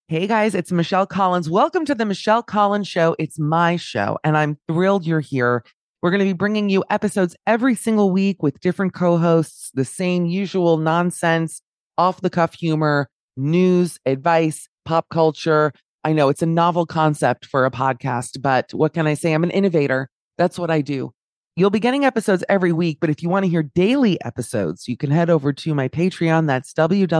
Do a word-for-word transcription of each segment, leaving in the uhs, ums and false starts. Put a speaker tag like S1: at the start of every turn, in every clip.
S1: Hey guys, it's Michelle Collins. Welcome to the Michelle Collins Show. It's my show, and I'm thrilled you're here. We're going to be bringing you episodes every single week with different co hosts, the same usual nonsense, off the cuff humor, news, advice, pop culture. I know it's a novel concept for a podcast, but what can I say? I'm an innovator. That's what I do. You'll be getting episodes every week, but if you want to hear daily episodes, you can head over to my Patreon. That's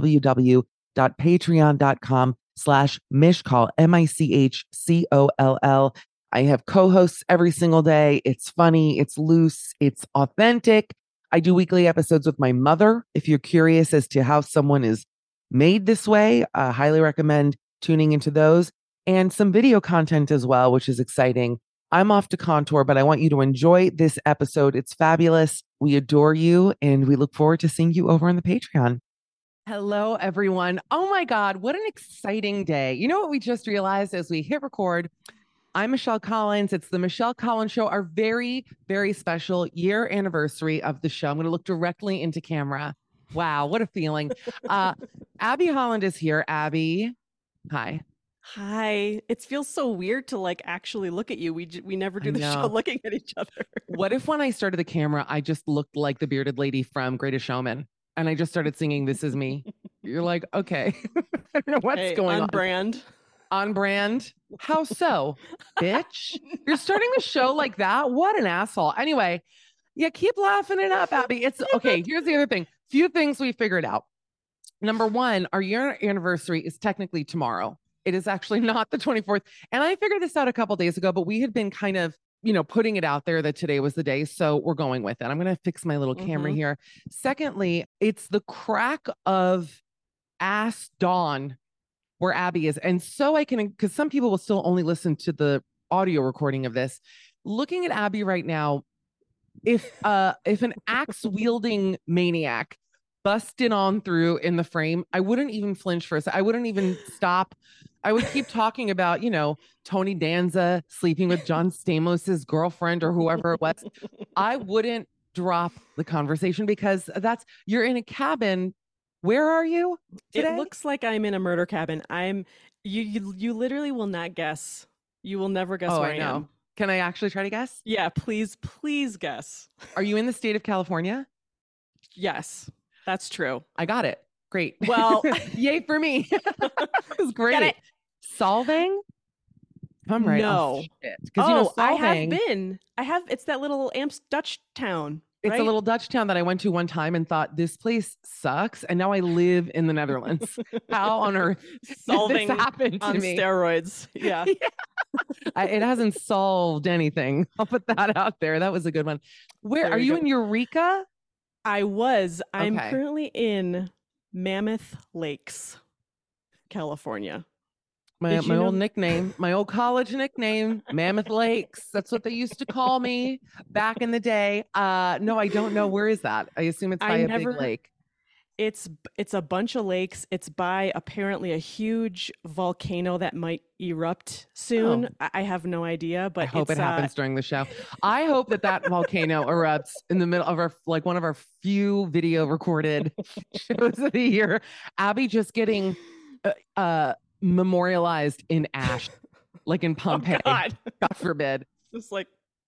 S1: www.patreon.com slash Mishcall, M I C H C O L L. I have co-hosts every single day. It's funny, it's loose, it's authentic. I do weekly episodes with my mother. If you're curious as to how someone is made this way, I highly recommend tuning into those, and some video content as well, which is exciting. I'm off to Contour, but I want you to enjoy this episode. It's fabulous. We adore you, and we look forward to seeing you over on the Patreon. Hello, everyone. Oh my God, what an exciting day. You know what we just realized as we hit record? I'm Michelle Collins. It's the Michelle Collins Show, our very, very special year anniversary of the show. I'm going to look directly into camera. Wow, what a feeling. Uh, Abby Holland is here. Abby, hi.
S2: Hi. It feels so weird to like actually look at you. We j- we never
S1: I
S2: do the show
S1: know.
S2: looking at each other.
S1: What if when I started the camera, I just looked like the bearded lady from Greatest Showman and I just started singing This Is Me? You're like, okay, I don't know what's
S2: Hey,
S1: going
S2: on
S1: on.
S2: brand.
S1: On brand. How so, bitch? You're starting the show like that? What an asshole. Anyway, yeah, keep laughing it up, Abby. It's okay. Here's the other thing. Few things we figured out. Number one, our year anniversary is technically tomorrow. It is actually not the twenty-fourth. And I figured this out a couple days ago, but we had been kind of, you know, putting it out there that today was the day. So we're going with it. I'm going to fix my little camera
S2: Mhm.
S1: here. Secondly, it's the crack of ass dawn where Abby is. And so I can, because some people will still only listen to the audio recording of this. Looking at Abby right now, if uh if an axe wielding maniac busted on through in the frame, I wouldn't even flinch for a second. I wouldn't even stop. I would keep talking about, you know, Tony Danza sleeping with John Stamos's girlfriend or whoever it was. I wouldn't drop the conversation because that's you're in a cabin. Where are you
S2: It
S1: today?
S2: looks like I'm in a murder cabin. I'm you you you literally will not guess. You will never guess
S1: Oh,
S2: where
S1: I
S2: I
S1: know.
S2: am.
S1: Can I actually try to guess?
S2: Yeah, please please guess.
S1: Are you in the state of California?
S2: Yes. That's true.
S1: I got it. Great.
S2: Well,
S1: Yay for me. That was
S2: get
S1: great.
S2: it.
S1: Solving? I'm right. Oh,
S2: No.
S1: shit. Because, you know,
S2: Oh, I have
S1: solving,
S2: been. I have it's that little Amps Dutch town,
S1: it's a
S2: right?
S1: little Dutch town that I went to one time and thought this place sucks. And now I live in the Netherlands. How on earth did this
S2: Solving
S1: happen to
S2: on
S1: me?
S2: steroids. Yeah.
S1: Yeah. I, it hasn't solved anything. I'll put that out there. That was a good one. Where
S2: There
S1: are
S2: you
S1: you
S2: go.
S1: in Eureka?
S2: I was. I'm
S1: Okay.
S2: currently in Mammoth Lakes, California.
S1: My
S2: Did
S1: my
S2: you
S1: old
S2: know?
S1: nickname, my old college nickname, Mammoth Lakes. That's what they used to call me back in the day. Uh no, I don't know. Where is that? I assume it's by
S2: I
S1: a big
S2: never
S1: lake.
S2: it's it's a bunch of lakes. It's by apparently a huge volcano that might erupt
S1: Oh,
S2: soon. I, I have no idea,
S1: I
S2: but
S1: hope it
S2: it's uh
S1: happens during the show. I hope that that volcano erupts in the middle of our like one of our few video recorded shows of the year. Abby just getting uh, uh memorialized in ash, like in
S2: oh
S1: Pompeii.
S2: God.
S1: God forbid.
S2: Just like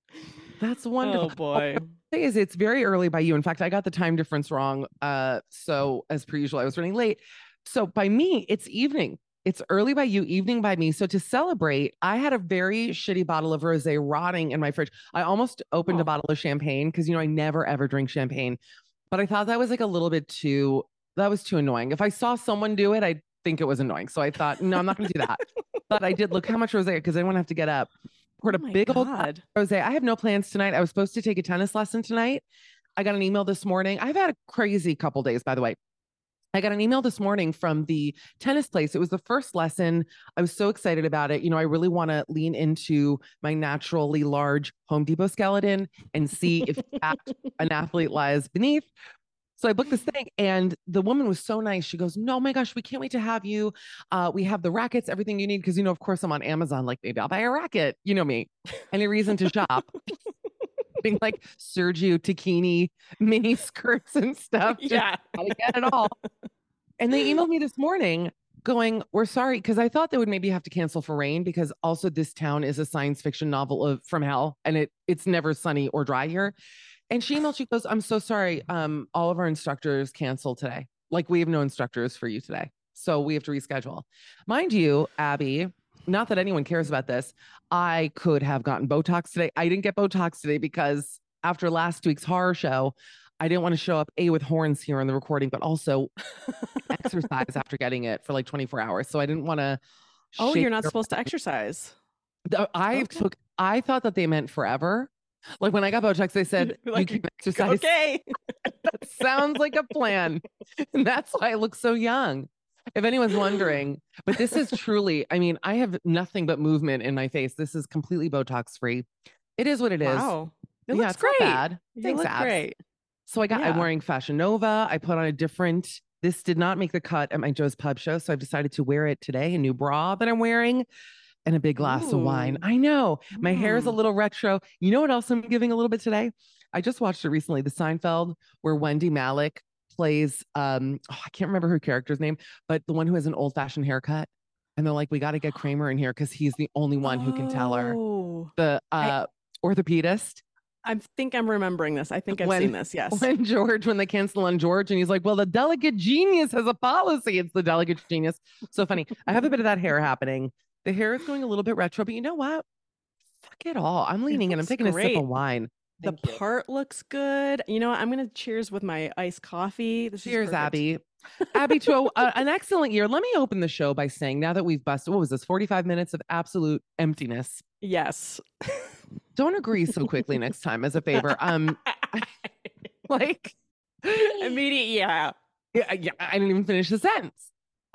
S1: That's
S2: oh
S1: wonderful. Oh,
S2: boy.
S1: what I say is it's very early by you. In fact, I got the time difference wrong. Uh, so as per usual, I was running late. So by me, it's evening. It's early by you, evening by me. So to celebrate, I had a very shitty bottle of rosé rotting in my fridge. I almost opened a
S2: Oh.
S1: bottle of champagne because you know I never ever drink champagne, but I thought that was like a little bit too. That was too annoying. If I saw someone do it, I'd think it was annoying. So I thought, no, I'm not going to do that. But I did look how much rosé because I didn't want to have to get up. Poured
S2: Oh
S1: a
S2: my
S1: big old
S2: God.
S1: Jose, I have no plans tonight. I was supposed to take a tennis lesson tonight. I got an email this morning. I've had a crazy couple days, by the way. I got an email this morning from the tennis place. It was the first lesson. I was so excited about it. You know, I really want to lean into my naturally large Home Depot skeleton and see if that an athlete lies beneath. So I booked this thing, and the woman was so nice. She goes, "No, my gosh, we can't wait to have you. Uh, we have the rackets, everything you need." Because, you know, of course, I'm on Amazon. Like, maybe I'll buy a racket. You know me. Any reason to shop. Being like Sergio Tacchini mini skirts and stuff. Just
S2: Yeah.
S1: gotta get it all. And they emailed me this morning. going, we're sorry, because I thought they would maybe have to cancel for rain, because also this town is a science fiction novel of from hell, and it it's never sunny or dry here. And she emailed, she goes, I'm so sorry. Um, all of our instructors canceled today. Like, we have no instructors for you today. So we have to reschedule. Mind you, Abby, not that anyone cares about this, I could have gotten Botox today. I didn't get Botox today because after last week's horror show, I didn't want to show up A, with horns here in the recording, but also exercise after getting it for like twenty-four hours. So I didn't want to.
S2: Oh, you're not supposed to exercise.
S1: I okay. took, I thought that they meant forever. Like when I got Botox, they said, like, you can exercise.
S2: Okay.
S1: That sounds like a plan. And that's why I look so young. If anyone's wondering, but this is truly, I mean, I have nothing but movement in my face. This is completely Botox free. It is what it is.
S2: Wow. It
S1: yeah,
S2: looks
S1: it's
S2: great.
S1: not bad.
S2: You
S1: Thanks,
S2: look
S1: abs.
S2: great.
S1: So I got,
S2: Yeah.
S1: I'm wearing Fashion Nova. I put on a different, this did not make the cut at my Joe's Pub show. So I've decided to wear it today. A new bra that I'm wearing and a big glass
S2: Ooh.
S1: of wine. I know my
S2: Mm.
S1: hair is a little retro. You know what else I'm giving a little bit today? I just watched it recently, the Seinfeld, where Wendy Malick plays, um, oh, I can't remember her character's name, but the one who has an old fashioned haircut. And they're like, we got to get Kramer in here because he's the only one who can tell her.
S2: Oh.
S1: The uh, I, orthopedist.
S2: I think I'm remembering this. I think I've
S1: when,
S2: seen this. Yes.
S1: When George, when they cancel on George, and he's like, well, the delegate genius has a policy. It's the delegate genius. So funny. I have a bit of that hair happening. The hair is going a little bit retro, but you know what? Fuck it all. I'm leaning and I'm taking great. a sip of wine.
S2: Thank the you. Part looks good. You know what? I'm going to cheers with my iced coffee. This
S1: cheers, Abby. Abby, to a, uh, an excellent year. Let me open the show by saying, now that we've busted, what was this, forty-five minutes of absolute emptiness?
S2: Yes.
S1: Don't agree so quickly next time, as a favor. Um, like
S2: immediate, yeah.
S1: yeah, yeah. I didn't even finish the sentence.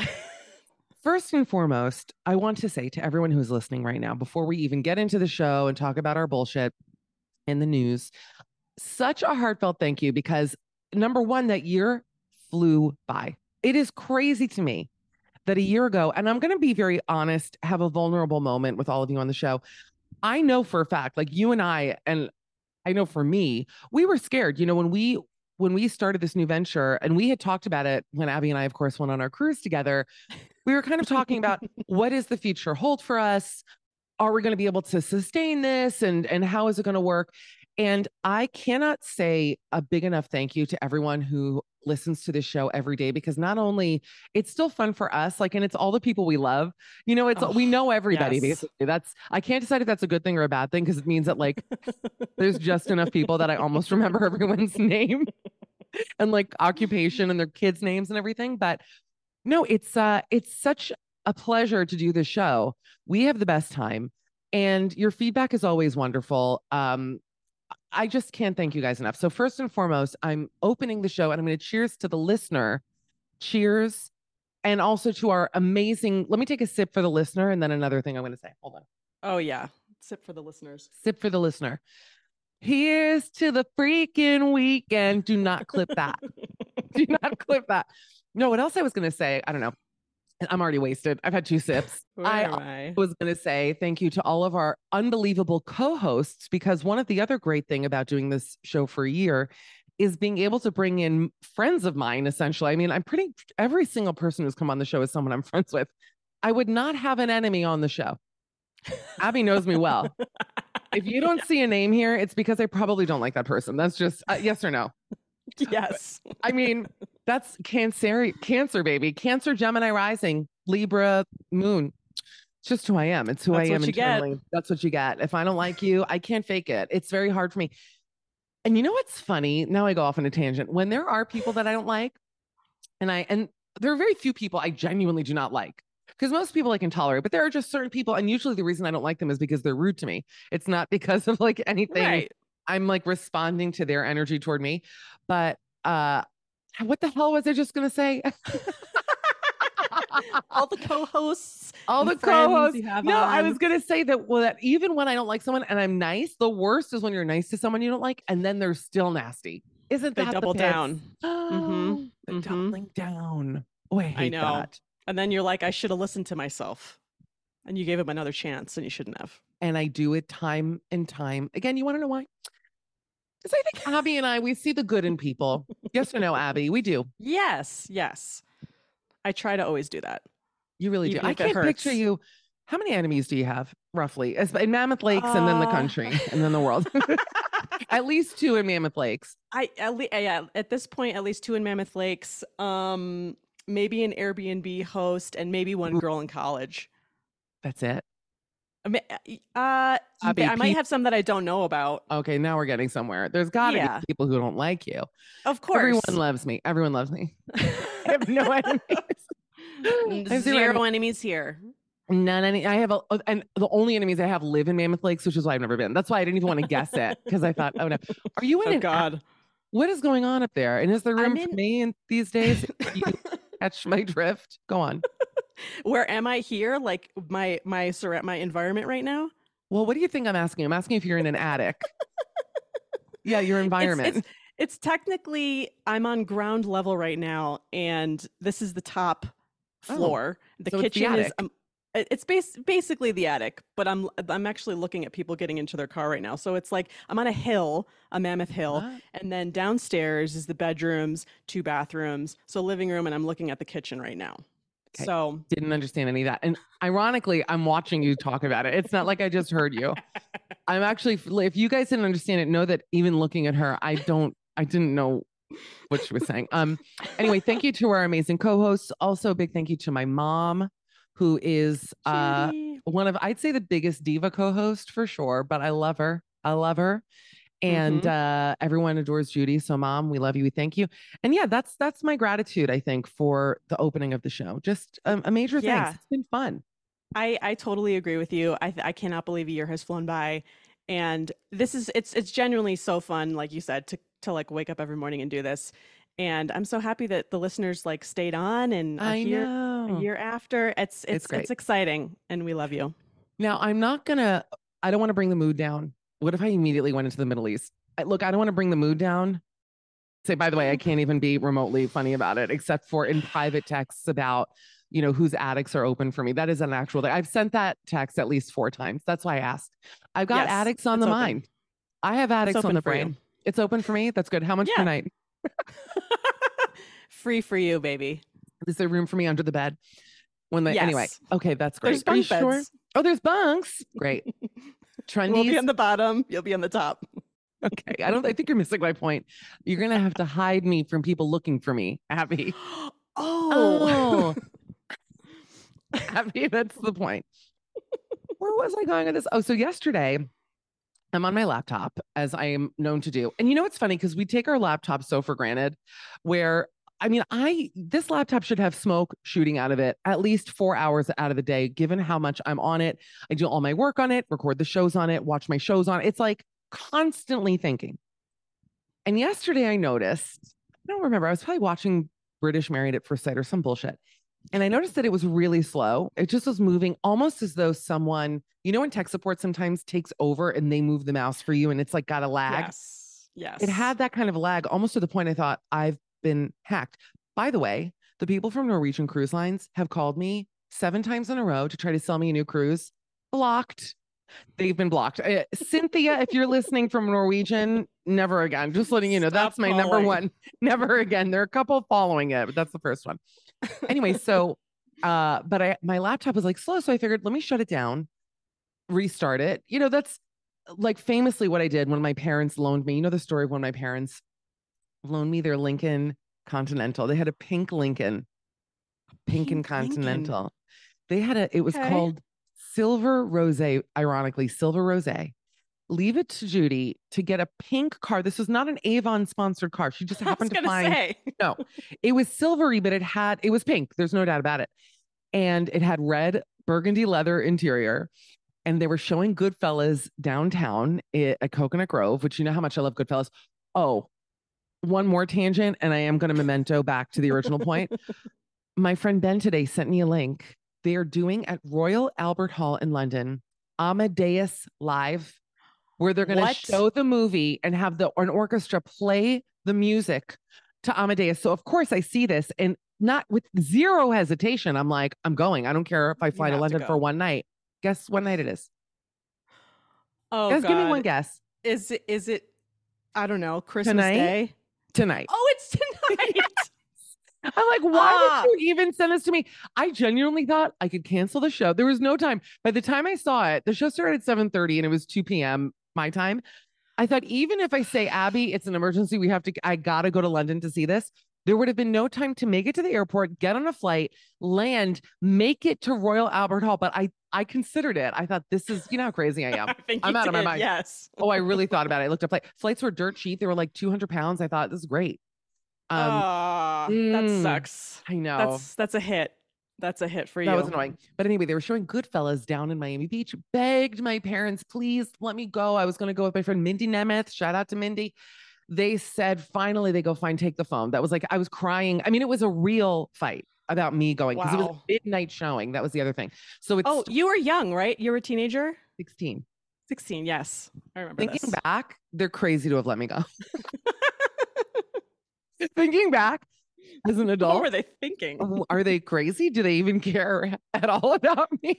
S1: First and foremost, I want to say to everyone who's listening right now, before we even get into the show and talk about our bullshit in the news, such a heartfelt thank you, because number one, that year flew by. It is crazy to me that a year ago, and I'm going to be very honest, have a vulnerable moment with all of you on the show. I know for a fact, like you and I, and I know for me, we were scared. You know, when we when we started this new venture, and we had talked about it when Abby and I, of course, went on our cruise together, we were kind of talking about what does the future hold for us? Are we going to be able to sustain this? And, and how is it going to work? And I cannot say a big enough thank you to everyone who listens to this show every day, because not only it's still fun for us, like, and it's all the people we love, you know, it's, oh, we know everybody, yes. Basically. That's, I can't decide if that's a good thing or a bad thing, because it means that like, there's just enough people that I almost remember everyone's name and like occupation and their kids' names and everything. But no, it's, uh, it's such a pleasure to do this show. We have the best time, and your feedback is always wonderful. Um, I just can't thank you guys enough. So first and foremost, I'm opening the show and I'm going to cheers to the listener. Cheers. And also to our amazing, let me take a sip for the listener. And then another thing I'm going to say, hold on.
S2: Oh yeah. Sip for the listeners.
S1: Sip for the listener. Here's to the freaking weekend. Do not clip that. Do not clip that. No, what else I was going to say? I don't know. I'm already wasted. I've had two sips. I, I was going to say thank you to all of our unbelievable co-hosts, because one of the other great thing about doing this show for a year is being able to bring in friends of mine, essentially. I mean, I'm pretty, every single person who's come on the show is someone I'm friends with. I would not have an enemy on the show. Abby knows me well. If you don't see a name here, it's because I probably don't like that person. That's just uh, yes or no.
S2: Yes.
S1: I mean, that's Cancer, Cancer, baby. Cancer, Gemini rising, Libra, Moon. It's just who I am. It's who
S2: that's
S1: I am
S2: internally.
S1: Get. That's what you get. If I don't like you, I can't fake it. It's very hard for me. And you know what's funny? Now I go off on a tangent. When there are people that I don't like, and I and there are very few people I genuinely do not like, because most people I can tolerate, but there are just certain people, and usually the reason I don't like them is because they're rude to me. It's not because of like anything.
S2: Right.
S1: I'm like responding to their energy toward me. But uh, what the hell was I just going to say?
S2: All the co-hosts.
S1: All the co-hosts. No, on. I was going to say that, well, that even when I don't like someone and I'm nice, the worst is when you're nice to someone you don't like and then they're still nasty. Isn't that
S2: they double
S1: the
S2: down?
S1: Oh,
S2: mm-hmm.
S1: the
S2: mm-hmm.
S1: doubling down. Oh, I hate
S2: I know.
S1: that.
S2: And then you're like, I should have listened to myself. And you gave him another chance and you shouldn't have.
S1: And I do it time and time again. You want to know why? Because I think Abby and I, we see the good in people. Yes or no, Abby? We do.
S2: Yes. Yes. I try to always do that.
S1: You really do.
S2: even
S1: I
S2: if it
S1: can't
S2: hurts.
S1: picture you. How many enemies do you have, roughly? As- In Mammoth Lakes and then the
S2: Uh,
S1: country and then the world. At least two in Mammoth Lakes.
S2: I at le- yeah, at this point, at least two in Mammoth Lakes. Um, maybe an Airbnb host and maybe one
S1: Ooh,
S2: girl in college.
S1: that's it.
S2: I mean, uh,
S1: Abby,
S2: I might
S1: Pete.
S2: have some that I don't know about.
S1: Okay, now we're getting somewhere. There's got to be
S2: Yeah,
S1: people who don't like you.
S2: of
S1: Everyone
S2: course.
S1: loves me. Everyone loves me. I have no enemies. I have zero
S2: Zero
S1: enemies.
S2: enemies here.
S1: None any. I have a, and the only enemies I have live in Mammoth Lakes, which is why I've never been. That's why I didn't even want to guess it because I thought, oh no, are you in
S2: Oh
S1: an?
S2: God.
S1: What is going on up there? And is there room
S2: I'm
S1: for
S2: in.
S1: me in these days? You catch my drift. Go on.
S2: Where am I here? Like my my surround my environment right now?
S1: Well, what do you think I'm asking? I'm asking if you're in an attic. Yeah, your
S2: It's
S1: environment.
S2: it's it's technically I'm on ground level right now, and this is the top
S1: Oh,
S2: floor. The
S1: so it's the
S2: kitchen is
S1: attic.
S2: um, it- it's base, basically the attic, but I'm I'm actually looking at people getting into their car right now. So it's like I'm on a hill, a mammoth hill,
S1: What?
S2: and then downstairs is the bedrooms, two bathrooms, so living room, and I'm looking at the kitchen right now.
S1: Okay.
S2: So
S1: Didn't understand any of that. And ironically, I'm watching you talk about it. It's not like I just heard you. I'm actually, if you guys didn't understand it, know that even looking at her, I don't, I didn't know what she was saying. Um, anyway, thank you to our amazing co-hosts. Also, a big thank you to my mom, who is uh
S2: Judy.
S1: one of, I'd say, the biggest diva co-host for sure, but I love her. I love her. And
S2: hmm
S1: uh, everyone adores Judy. So, Mom, we love you. We thank you. And yeah, that's that's my gratitude, I think, for the opening of the show. Just um, a major thanks.
S2: Yeah,
S1: It's been fun.
S2: I I totally agree with you. I th- I cannot believe a year has flown by, and this is it's it's genuinely so fun, like you said, to to like wake up every morning and do this. And I'm so happy that the listeners like stayed on and are
S1: I
S2: here a
S1: know.
S2: year after. It's
S1: It's
S2: it's
S1: great.
S2: it's exciting, and we love you.
S1: Now, I'm not gonna. I don't want to bring the mood down. What if I immediately went into the Middle East? I, look, I don't want to bring the mood down. Say, by the way, I can't even be remotely funny about it, except for in private texts about, you know, whose attics are open for me. That is an actual thing. I've sent that text at least four times. That's why I asked. I've got
S2: Yes,
S1: addicts on
S2: it's
S1: the
S2: open.
S1: mind. I have
S2: It's
S1: addicts on
S2: open
S1: the
S2: for you.
S1: brain. It's open for me. That's good. How much per
S2: Yeah,
S1: night?
S2: free for you, baby.
S1: Is there room for me under the bed? When they anyway,
S2: Yes,
S1: okay, that's
S2: there's
S1: great. Are you
S2: bunk
S1: sure?
S2: beds.
S1: Oh, there's bunks. Great.
S2: We'll be
S1: Trendies.
S2: on the bottom. You'll be on the top.
S1: Okay. I don't I think you're missing my point. You're gonna have to hide me from people looking for me, Abby.
S2: Oh,
S1: Oh, Abby, that's the point. Where was I going with this? Oh, so yesterday I'm on my laptop, as I am known to do. And you know what's funny? Because we take our laptops so for granted, where I mean, I this laptop should have smoke shooting out of it at least four hours out of the day, given how much I'm on it. I do all my work on it, record the shows on it, watch my shows on it. It's like constantly thinking. And yesterday I noticed, I don't remember, I was probably watching British Married at First Sight or some bullshit. And I noticed that it was really slow. It just was moving almost as though someone, you know, in tech support sometimes takes over and they move the mouse for you and it's like got a lag.
S2: yes, yes.
S1: It had that kind of lag almost to the point I thought I've been hacked. By the way, the people from Norwegian Cruise Lines have called me seven times in a row to try to sell me a new cruise. Blocked. They've been blocked. Uh, Cynthia, if you're listening from Norwegian, never again. Just letting you know,
S2: Stop
S1: that's my number
S2: calling.
S1: one. Never again. There are a couple following it, but that's the first one. Anyway, so uh, but I my laptop was like slow, so I figured let me shut it down, restart it. You know, that's like famously what I did when my parents loaned me. You know the story of when my parents loaned me their Lincoln Continental. They had a pink Lincoln, pink and
S2: Pink Lincoln.
S1: Continental. They had a, it was
S2: Okay.
S1: called Silver Rose, ironically, Silver Rose. Leave it to Judy to get a pink car. This was not an Avon sponsored car. She just
S2: I was
S1: happened to
S2: gonna
S1: find,
S2: say.
S1: no, it was silvery, but it had, it was pink. There's no doubt about it. And it had red burgundy leather interior. And they were showing Goodfellas downtown i- at Coconut Grove, which you know how much I love Goodfellas. Oh, one more tangent, and I am going to memento back to the original point. My friend Ben today sent me a link. They are doing at Royal Albert Hall in London, Amadeus Live, where they're going to
S2: What?
S1: show the movie and have the an orchestra play the music to Amadeus. So of course I see this and not with zero hesitation. I'm like, I'm going. I don't care if I
S2: You
S1: fly to
S2: have to
S1: London for
S2: go.
S1: one night. Guess what night it is?
S2: Oh
S1: Guys, give me one
S2: God.
S1: guess.
S2: Is it is it I don't know, Christmas
S1: Tonight?
S2: Day?
S1: Tonight.
S2: Oh, it's tonight.
S1: I'm like, why
S2: Ah,
S1: would you even send this to me? I genuinely thought I could cancel the show. There was no time. By the time I saw it, the show started at seven thirty and it was two p.m. my time. I thought even if I say, Abby, it's an emergency, we have to, I gotta go to London to see this. There would have been no time to make it to the airport, get on a flight, land, make it to Royal Albert Hall. But I, I considered it. I thought, this is, you know how crazy I am.
S2: I think
S1: I'm
S2: you
S1: out of my
S2: did.
S1: mind.
S2: Yes.
S1: Oh, I really thought about it. I looked up flight. Flights were dirt cheap. They were like two hundred pounds. I thought, this is great. Um,
S2: Ah, that
S1: mm,
S2: sucks.
S1: I know.
S2: That's that's a hit. That's a hit for
S1: That was
S2: you.
S1: annoying. But anyway, they were showing Goodfellas down in Miami Beach, begged my parents, please let me go. I was going to go with my friend Mindy Nemeth. Shout out to Mindy. They said finally they go, fine, take the phone. That was like, I was crying. I mean, it was a real fight about me going because it was a
S2: Wow.
S1: midnight showing. That was the other thing. So it's
S2: Oh, you were young, right? You were a teenager?
S1: sixteen.
S2: sixteen, yes. I remember
S1: Thinking
S2: this.
S1: back, they're crazy to have let me go. Thinking back as an
S2: What
S1: adult,
S2: were they thinking?
S1: are they crazy? Do they even care at all about me?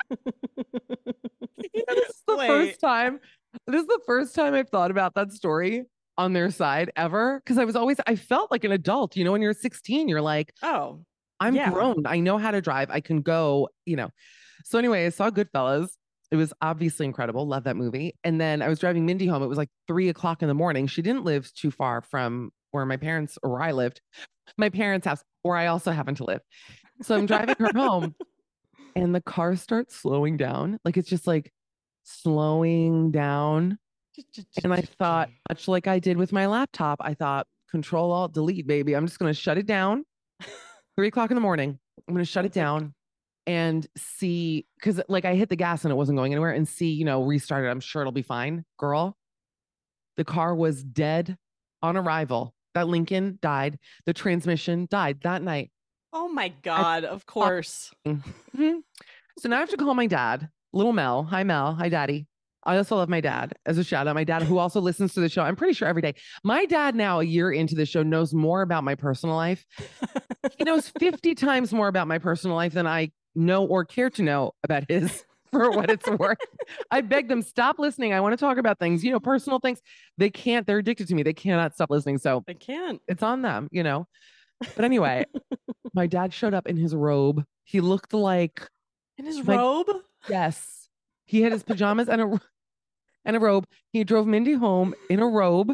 S1: You know, this is the
S2: Wait.
S1: first time. This is the first time I've thought about that story on their side ever. Because I was always, I felt like an adult. You know, when you're sixteen, you're like,
S2: Oh,
S1: I'm
S2: yeah.
S1: grown. I know how to drive. I can go, you know. So anyway, I saw Goodfellas. It was obviously incredible. Love that movie. And then I was driving Mindy home. It was like three o'clock in the morning. She didn't live too far from where my parents or where I lived, my parents' house, where I also happen to live. So I'm driving her home and the car starts slowing down. Like it's just like slowing down. And I thought, much like I did with my laptop, I thought, Control Alt Delete, baby. I'm just going to shut it down. Three o'clock in the morning. I'm going to shut it down and see, because like I hit the gas and it wasn't going anywhere, and see, you know, restart it. I'm sure it'll be fine. Girl, the car was dead on arrival. That Lincoln died. The transmission died that night.
S2: Oh my God, of course.
S1: Mm-hmm. So now I have to call my dad, little Mel. Hi, Mel. Hi, Daddy. I also love my dad as a shout out. My dad, who also listens to the show, I'm pretty sure every day. My dad, now a year into the show, knows more about my personal life. He knows fifty times more about my personal life than I know or care to know about his, for what it's worth. I beg them, stop listening. I want to talk about things, you know, personal things. They can't, they're addicted to me. They cannot stop listening. So
S2: I can't.
S1: it's on them, you know. But anyway, my dad showed up in his robe. He looked like
S2: In his
S1: my,
S2: robe?
S1: yes. He had his pajamas and a and a robe. He drove Mindy home in a robe,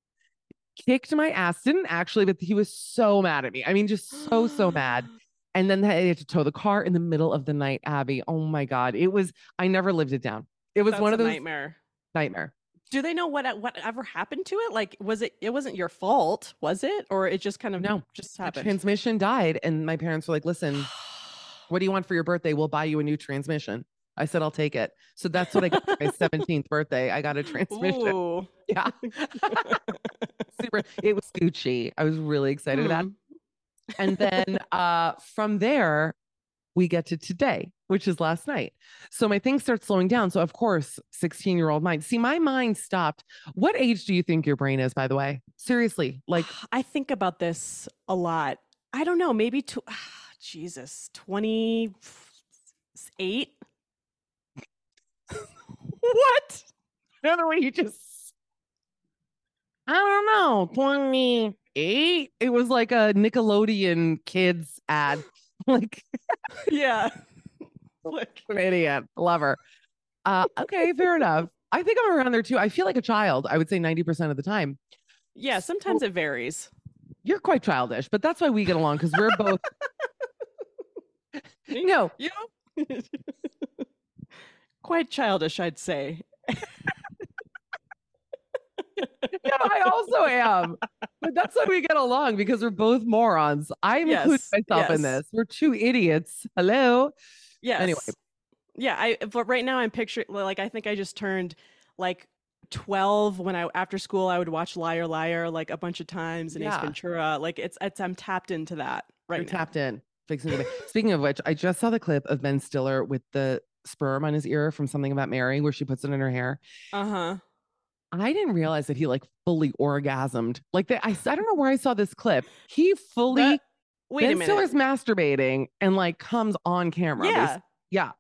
S1: kicked my ass. Didn't actually, but he was so mad at me. I mean, just so, so mad. And then they had to tow the car in the middle of the night, Abby. Oh my God. It was, I never lived it down. It was
S2: That's
S1: one
S2: a
S1: of those
S2: nightmare.
S1: nightmare.
S2: Do they know what whatever happened to it? Like, was it? It wasn't your fault, was it? Or it just kind of
S1: No,
S2: just
S1: the
S2: happened?
S1: transmission died. And my parents were like, listen, what do you want for your birthday? We'll buy you a new transmission. I said, I'll take it. So that's what I got for my seventeenth birthday. I got a transmission.
S2: Ooh.
S1: Yeah. Super. It was Gucci. I was really excited
S2: Hmm.
S1: about it. And then uh, from there, we get to today, which is last night. So my things start slowing down. So of course, sixteen year old mind. See, my mind stopped. What age do you think your brain is, by the way? Seriously, like
S2: I think about this a lot. I don't know, maybe to Jesus, twenty-eight. What?
S1: another way you just, I don't know, twenty-eight. It was like a Nickelodeon kids ad. Like,
S2: Yeah. Like,
S1: an idiot. Love her. Uh, okay, fair enough. I think I'm around there too. I feel like a child. I would say ninety percent of the time.
S2: yeah, sometimes it varies.
S1: You're quite childish, but that's why we get along, because we're both. No,
S2: You know? Quite childish, I'd say.
S1: no, I also am. But that's why we get along, because we're both morons. I
S2: Yes,
S1: include myself in
S2: yes.
S1: this. We're two idiots. Hello.
S2: Yes.
S1: Anyway.
S2: Yeah, I but right now I'm picturing, like, I think I just turned like twelve when I after school I would watch Liar Liar like a bunch of times, and Ace
S1: Yeah.
S2: Ventura. Like it's it's I'm tapped into that right
S1: You're
S2: now.
S1: tapped in. Fixing to be. Speaking of which, I just saw the clip of Ben Stiller with the sperm on his ear from Something About Mary, where she puts it in her hair.
S2: Uh-huh.
S1: I didn't realize that he like fully orgasmed. Like that, I, I don't know where I saw this clip. He fully
S2: That, wait a
S1: Ben
S2: minute.
S1: Stiller's masturbating and like comes on camera.
S2: Yeah.
S1: basically. Yeah.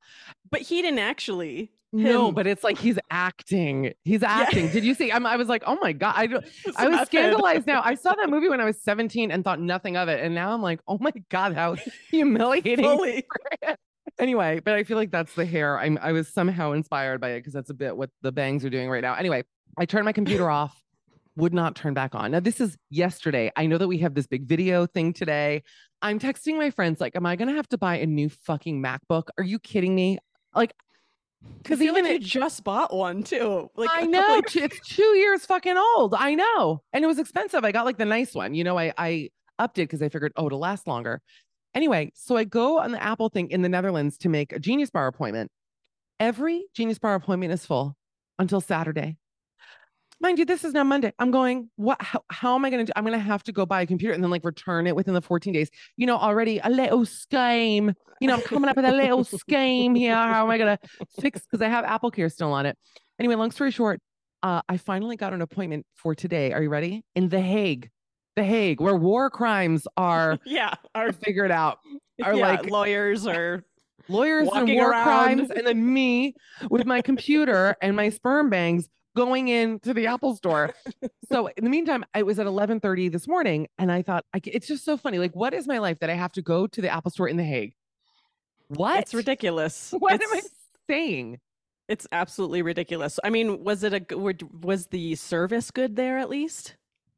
S2: But he didn't actually.
S1: No,
S2: Him.
S1: but it's like he's acting. He's acting.
S2: Yeah.
S1: Did you see? I'm, I was like, oh my God. I, don't-
S2: It's
S1: I
S2: a
S1: was
S2: method.
S1: scandalized now. I saw that movie when I was seventeen and thought nothing of it. And now I'm like, oh my God, how humiliating.
S2: Fully.
S1: Anyway, but I feel like that's the hair. I'm, I was somehow inspired by it because that's a bit what the bangs are doing right now. Anyway, I turned my computer off, would not turn back on. Now, this is yesterday. I know that we have this big video thing today. I'm texting my friends, like, am I going to have to buy a new fucking MacBook? Are you kidding me? Like,
S2: because even like you just bought one too. Like
S1: I know it's two years fucking old. I know, and it was expensive. I got like the nice one. You know, I I upped it because I figured, oh, it'll last longer. Anyway, so I go on the Apple thing in the Netherlands to make a Genius Bar appointment. Every Genius Bar appointment is full until Saturday. Mind you, this is now Monday. I'm going, what? How, how am I going to do? I'm going to have to go buy a computer and then like return it within the fourteen days. You know, already a little scheme. You know, I'm coming up with a little scheme here. How am I going to fix? Because I have Apple Care still on it. Anyway, long story short, uh, I finally got an appointment for today. Are you ready? In The Hague, The Hague, where war crimes are
S2: yeah
S1: are figured out. Are
S2: yeah,
S1: like
S2: lawyers or
S1: lawyers and war around. crimes, and then me with my computer and my sperm bangs going into the Apple store. So in the meantime, I was at eleven thirty this morning and I thought, I, it's just so funny. Like, what is my life that I have to go to the Apple store in The Hague? What?
S2: It's ridiculous.
S1: What
S2: it's,
S1: am I saying?
S2: It's absolutely ridiculous. I mean, was it a, was the service good there at least?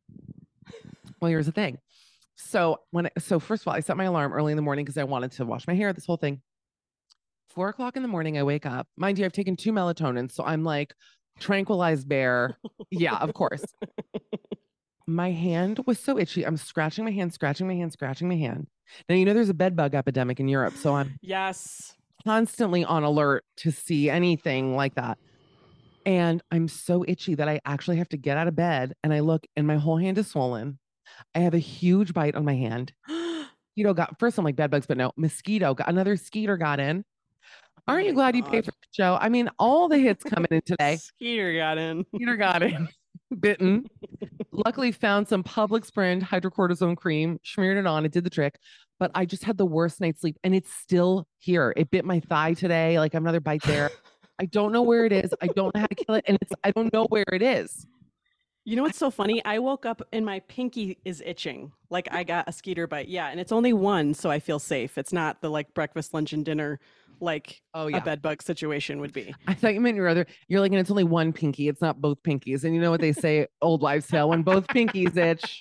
S1: Well, here's the thing. So when, I, so first of all, I set my alarm early in the morning because I wanted to wash my hair, this whole thing. Four o'clock in the morning, I wake up. Mind you, I've taken two melatonin. So I'm like, tranquilized bear. Yeah, of course. My hand was so itchy. I'm scratching my hand, scratching my hand, scratching my hand. Now, you know, there's a bed bug epidemic in Europe. So I'm
S2: yes,
S1: constantly on alert to see anything like that. And I'm so itchy that I actually have to get out of bed and I look and my whole hand is swollen. I have a huge bite on my hand. Mosquito got, first I'm like bed bugs, but no, mosquito got, another skeeter got in. Aren't you glad God. you paid for the show? I mean, all the hits coming in today.
S2: Skeeter got in.
S1: Skeeter got in. Bitten. Luckily found some Publix brand hydrocortisone cream, smeared it on. It did the trick. But I just had the worst night's sleep and it's still here. It bit my thigh today. Like another bite there. I don't know where it is. I don't know how to kill it. And it's I don't know where it is.
S2: You know what's so funny? I woke up and my pinky is itching. Like I got a skeeter bite. Yeah. And it's only one. So I feel safe. It's not the like breakfast, lunch, and dinner like oh, yeah. a bed bug situation would be.
S1: I thought you meant your other. You're like, and it's only one pinky. It's not both pinkies. And you know what they say, old wives' tale, when both pinkies itch.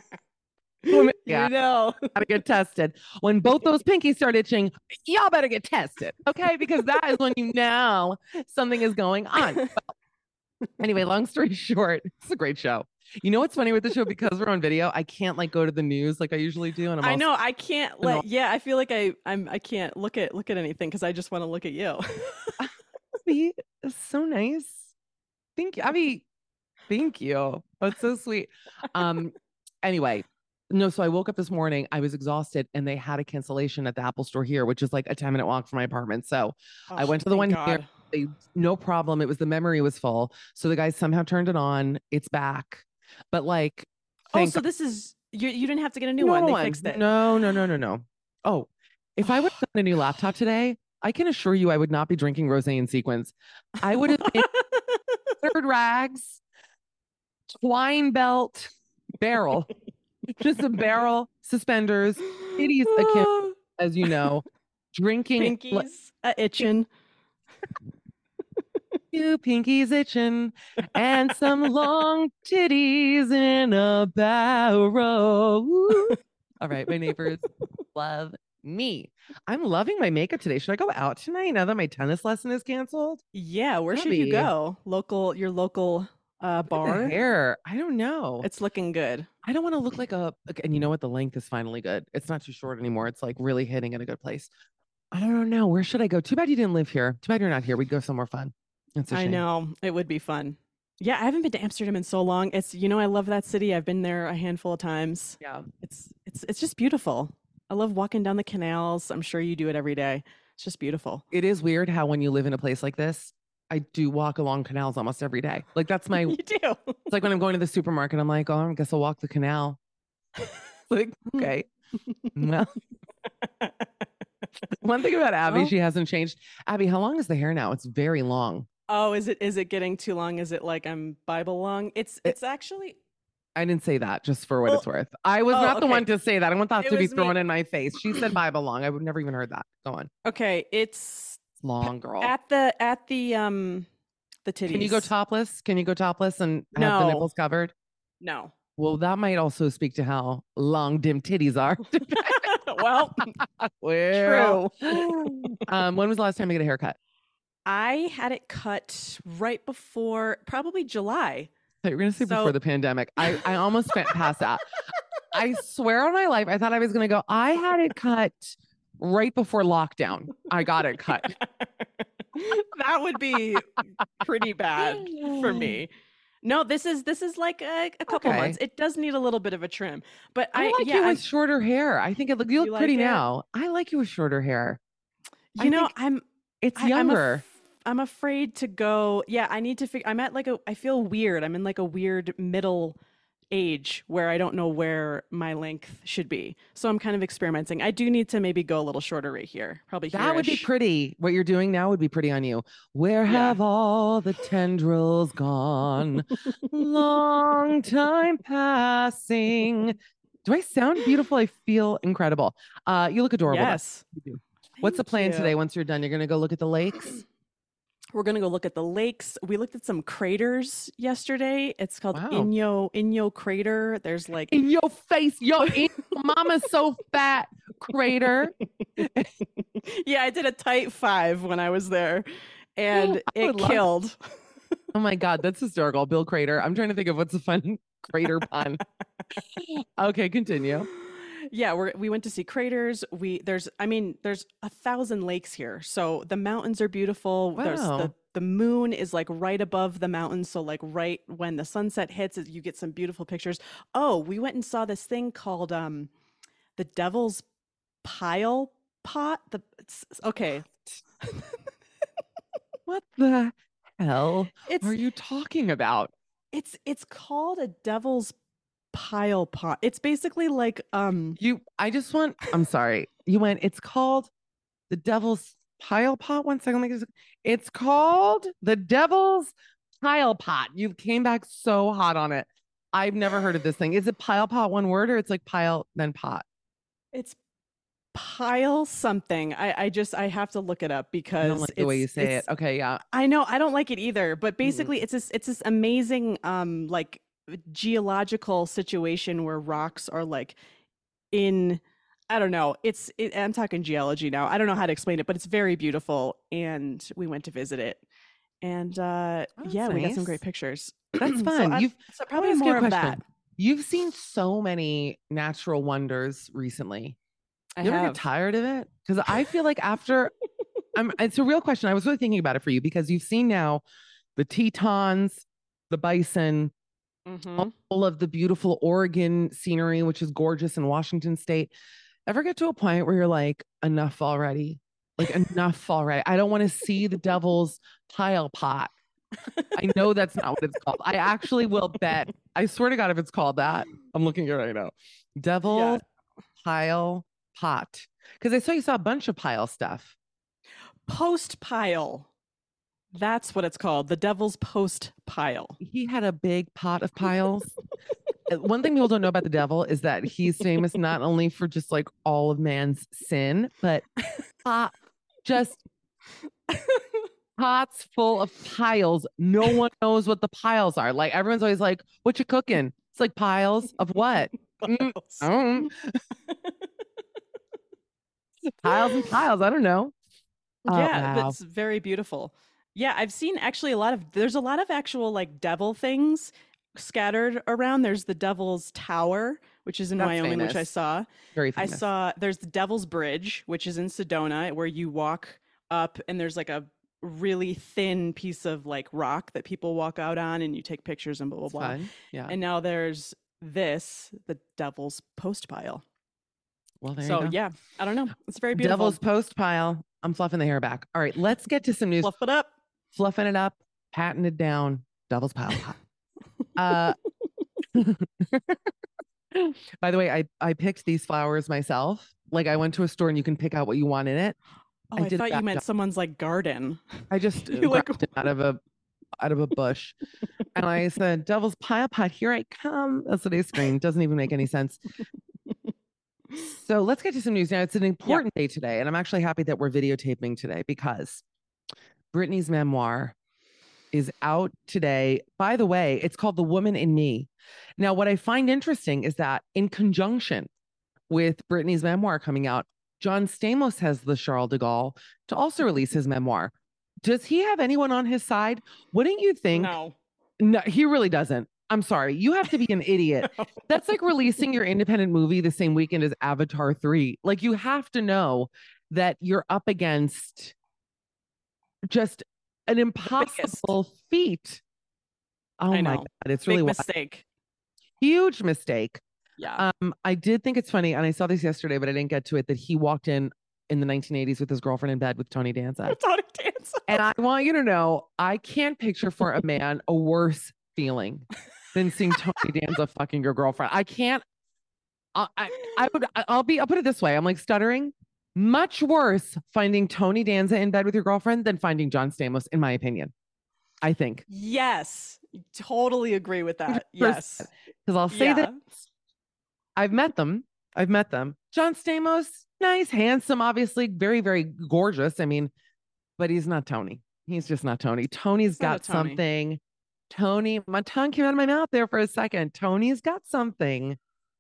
S2: Yeah, you know,
S1: gotta get tested. When both those pinkies start itching, y'all better get tested, okay? Because that is when you know something is going on. Well, anyway, long story short, it's a great show. You know what's funny with the show? Because we're on video, I can't like go to the news like I usually do. And I'm
S2: I know I can't let. Yeah, I feel like I I'm I can't look at look at anything because I just want to look at you.
S1: Abby, it's so nice. Thank you, Abby. Thank you. That's so sweet. Um. Anyway, no. So I woke up this morning. I was exhausted, and they had a cancellation at the Apple store here, which is like a ten minute walk from my apartment. So oh, I went to the one God. here. They, no problem. It was the memory was full. So the guys somehow turned it on. It's back. But like,
S2: oh, so this is you. You didn't have to get a new
S1: no
S2: one. They
S1: one.
S2: fixed it.
S1: No, no, no, no, no. Oh, if I would have gotten a new laptop today, I can assure you, I would not be drinking rosé in sequins. I would have been third rags, twine belt, barrel, just a barrel, suspenders, titties akin, as you know, drinking,
S2: pinkies uh, itching.
S1: Two pinkies itching and some long titties in a barrel. Ooh. All right, my neighbors love me. I'm loving my makeup today. Should I go out tonight now that my tennis lesson is canceled?
S2: Yeah, where Abby. should you go? Local, your local uh, bar?
S1: Hair. I don't know.
S2: It's looking good.
S1: I don't want to look like a. And you know what? The length is finally good. It's not too short anymore. It's like really hitting at a good place. I don't know. Where should I go? Too bad you didn't live here. Too bad you're not here. We'd go somewhere fun.
S2: I know it would be fun. Yeah, I haven't been to Amsterdam in so long. It's you know I love that city. I've been there a handful of times.
S1: Yeah,
S2: it's it's it's just beautiful. I love walking down the canals. I'm sure you do it every day. It's just beautiful.
S1: It is weird how when you live in a place like this, I do walk along canals almost every day. Like that's my.
S2: You do.
S1: It's like when I'm going to the supermarket. I'm like, oh, I guess I'll walk the canal. Like okay, well. One thing about Abby,
S2: Well,
S1: she hasn't changed. Abby, how long is the hair now? It's very long.
S2: oh, is it is it getting too long? Is it like I'm Bible long? It's
S1: It,
S2: it's actually
S1: I didn't say that just for what
S2: oh
S1: it's worth. I was
S2: oh
S1: not the
S2: okay.
S1: one to say that. I want that
S2: It
S1: to be
S2: was
S1: thrown
S2: me.
S1: in my face. She said Bible long. I would never even heard that. Go on.
S2: Okay, it's
S1: It's long, girl.
S2: at the at the um the
S1: Can you go
S2: titties.
S1: topless? Can you go topless and have the
S2: No,
S1: nipples covered?
S2: no.
S1: Well, that might also speak to how long dim titties are.
S2: Well,
S1: Well,
S2: true.
S1: um, when was the last time you get a haircut?
S2: I had it cut right before probably July.
S1: I thought you were going to say before
S2: So
S1: the pandemic. I, I almost went past that. I swear on my life, I thought I was going to go. I had it cut right before lockdown. I got it cut.
S2: that would be pretty bad for me. No, this is this is like a, a couple
S1: Okay.
S2: months. It does need a little bit of a trim, but
S1: I
S2: I
S1: like
S2: yeah,
S1: you with
S2: I'm
S1: shorter hair. I think it look you
S2: you
S1: look pretty
S2: like it?
S1: now. I like you with shorter hair.
S2: You
S1: I
S2: know,
S1: think
S2: I'm
S1: it's
S2: I, I'm a
S1: younger.
S2: I'm afraid to go. Yeah, I need to figure. I'm at like a. I feel weird. I'm in like a weird middle age where I don't know where my length should be. So I'm kind of experimenting. I do need to maybe go a little shorter right here, probably
S1: That would be
S2: here-ish.
S1: pretty. What you're doing now would be pretty on you. Where
S2: Yeah.
S1: have all the tendrils gone? Long time passing. Do I sound beautiful? I feel incredible. Uh, you look adorable though.
S2: Yes.
S1: You do. What's the
S2: Thank
S1: plan today
S2: you.
S1: once you're done? You're gonna go look at the lakes?
S2: We're gonna go look at the lakes. We looked at some craters yesterday. It's called
S1: Wow.
S2: Inyo Inyo Crater. There's like
S1: In your face, yo, in, mama's so fat. Crater.
S2: yeah, I did a tight five when I was there, and
S1: I
S2: it
S1: would love.
S2: killed.
S1: Oh my God, that's hysterical. Bill Crater. I'm trying to think of what's a fun crater pun. Okay, continue.
S2: Yeah, we we went to see craters. We there's I mean there's a thousand lakes here. So the mountains are beautiful. There's the
S1: Wow.
S2: the moon is like right above the mountains, so like right when the sunset hits, you get some beautiful pictures. Oh, we went and saw this thing called um the Devil's Pile Pot. The it's, okay,
S1: What the hell are
S2: it's
S1: you talking about?
S2: it's it's called a Devil's Pile Pot. It's basically like um
S1: You, I just want, I'm sorry. You went, it's called the Devil's Pile Pot. One second. Like, it's called the Devil's Pile Pot. You came back so hot on it. I've never heard of this thing. Is it pile pot one word or it's like pile then pot?
S2: it's pile something. I I just I have to look it up
S1: I don't
S2: because
S1: like the way
S2: it's
S1: you say it.
S2: it's
S1: Okay, yeah.
S2: I know I don't like it either, but
S1: Mm-mm.
S2: basically it's this it's this amazing um like geological situation where rocks are like in I don't know. It's it, I'm talking geology now. I don't know how to explain it, but it's very beautiful and we went to visit it. And uh
S1: Oh, that's
S2: yeah, we got some great
S1: nice.
S2: pictures.
S1: That's
S2: so
S1: fun.
S2: I
S1: You've,
S2: so
S1: I want to
S2: probably
S1: ask you a
S2: more of that.
S1: question. You've seen so many natural wonders recently.
S2: I
S1: You ever get
S2: have.
S1: tired of it? Because I feel like after I'm, it's a real question. I was really thinking about it for you because you've seen now the Tetons, the bison,
S2: Mhm.
S1: all of the beautiful Oregon scenery, which is gorgeous in Washington State. Ever get to a point where you're like, enough already? Like, enough already. I don't want to see the devil's pile pot. I know that's not what it's called. I actually will bet. I swear to God, if it's called that, I'm looking at it right now.
S2: Yeah.
S1: Devil pile pot. Because I saw you saw a bunch of pile stuff.
S2: Post pile. That's what it's called. The Devil's Post Pile.
S1: He had a big pot of piles. Uh, One thing people don't know about the devil is that he's famous not only for just like all of man's sin, but pot, just pots full of piles. No one knows what the piles are. Like everyone's always like, "What you cooking?" It's like piles of what? Mm, I
S2: Piles.
S1: don't piles and piles. I don't know. Oh
S2: Yeah, but
S1: wow,
S2: it's very beautiful. Yeah, I've seen actually a lot of there's a lot of actual like devil things scattered around. There's the Devil's Tower, which is in
S1: that's
S2: Wyoming, which I
S1: famous.
S2: saw.
S1: Very
S2: I
S1: famous.
S2: saw there's the Devil's Bridge, which is in Sedona, where you walk up and there's like a really thin piece of like rock that people walk out on and you take pictures and blah blah
S1: It's
S2: blah.
S1: fun. Yeah.
S2: And now there's this, the Devil's Post Pile.
S1: Well, there you
S2: So
S1: go.
S2: yeah, I don't know. It's very
S1: Devil's
S2: beautiful.
S1: post pile. I'm fluffing the hair back. All right, let's get to some news.
S2: Fluff it up.
S1: Fluffing it up, patting it down. Devil's pile pot. Uh, by the way, I I picked these flowers myself Like I went to a store and you can pick out what you want in it.
S2: Oh,
S1: I
S2: I
S1: did
S2: thought you
S1: that
S2: meant
S1: job.
S2: someone's like garden.
S1: I just
S2: You like
S1: grabbed it out of a out of a bush. And I said, Devil's Pile Pot, here I come. That's what I screamed. Doesn't even make any sense. So let's get to some news now. It's an important day today, and I'm actually happy that we're videotaping today because Britney's memoir is out today. By the way, it's called The Woman in Me. Now, what I find interesting is that in conjunction with Britney's memoir coming out, John Stamos has the Charles de Gaulle to also release his memoir. Does he have anyone on his side? Wouldn't you think?
S2: No.
S1: No, he really doesn't. I'm sorry. You have to be an idiot.
S2: No.
S1: That's like releasing your independent movie the same weekend as Avatar three. Like you have to know that you're up against just an impossible feat. Oh
S2: I
S1: my
S2: know.
S1: God. It's really
S2: Big
S1: wild.
S2: mistake.
S1: Huge mistake.
S2: Yeah.
S1: Um, I did think it's funny, and I saw this yesterday, but I didn't get to it, that he walked in in the nineteen eighties with his girlfriend in bed with Tony Danza.
S2: Tony Danza.
S1: And I want you to know, I can't picture for a man a worse feeling than seeing Tony Danza fucking your girlfriend. I can't. I, I, I would. I'll be. I'll put it this way. I'm like stuttering. Much worse finding Tony Danza in bed with your girlfriend than finding John Stamos, in my opinion. I think.
S2: Yes, totally agree with that. Yes,
S1: because I'll say
S2: yeah.
S1: that I've met them. I've met them. John Stamos, nice, handsome, obviously, very, very gorgeous. I mean, but he's not Tony. He's just not Tony. Tony's got
S2: Tony.
S1: something. Tony, my tongue came out of my mouth there for a second. Tony's got something.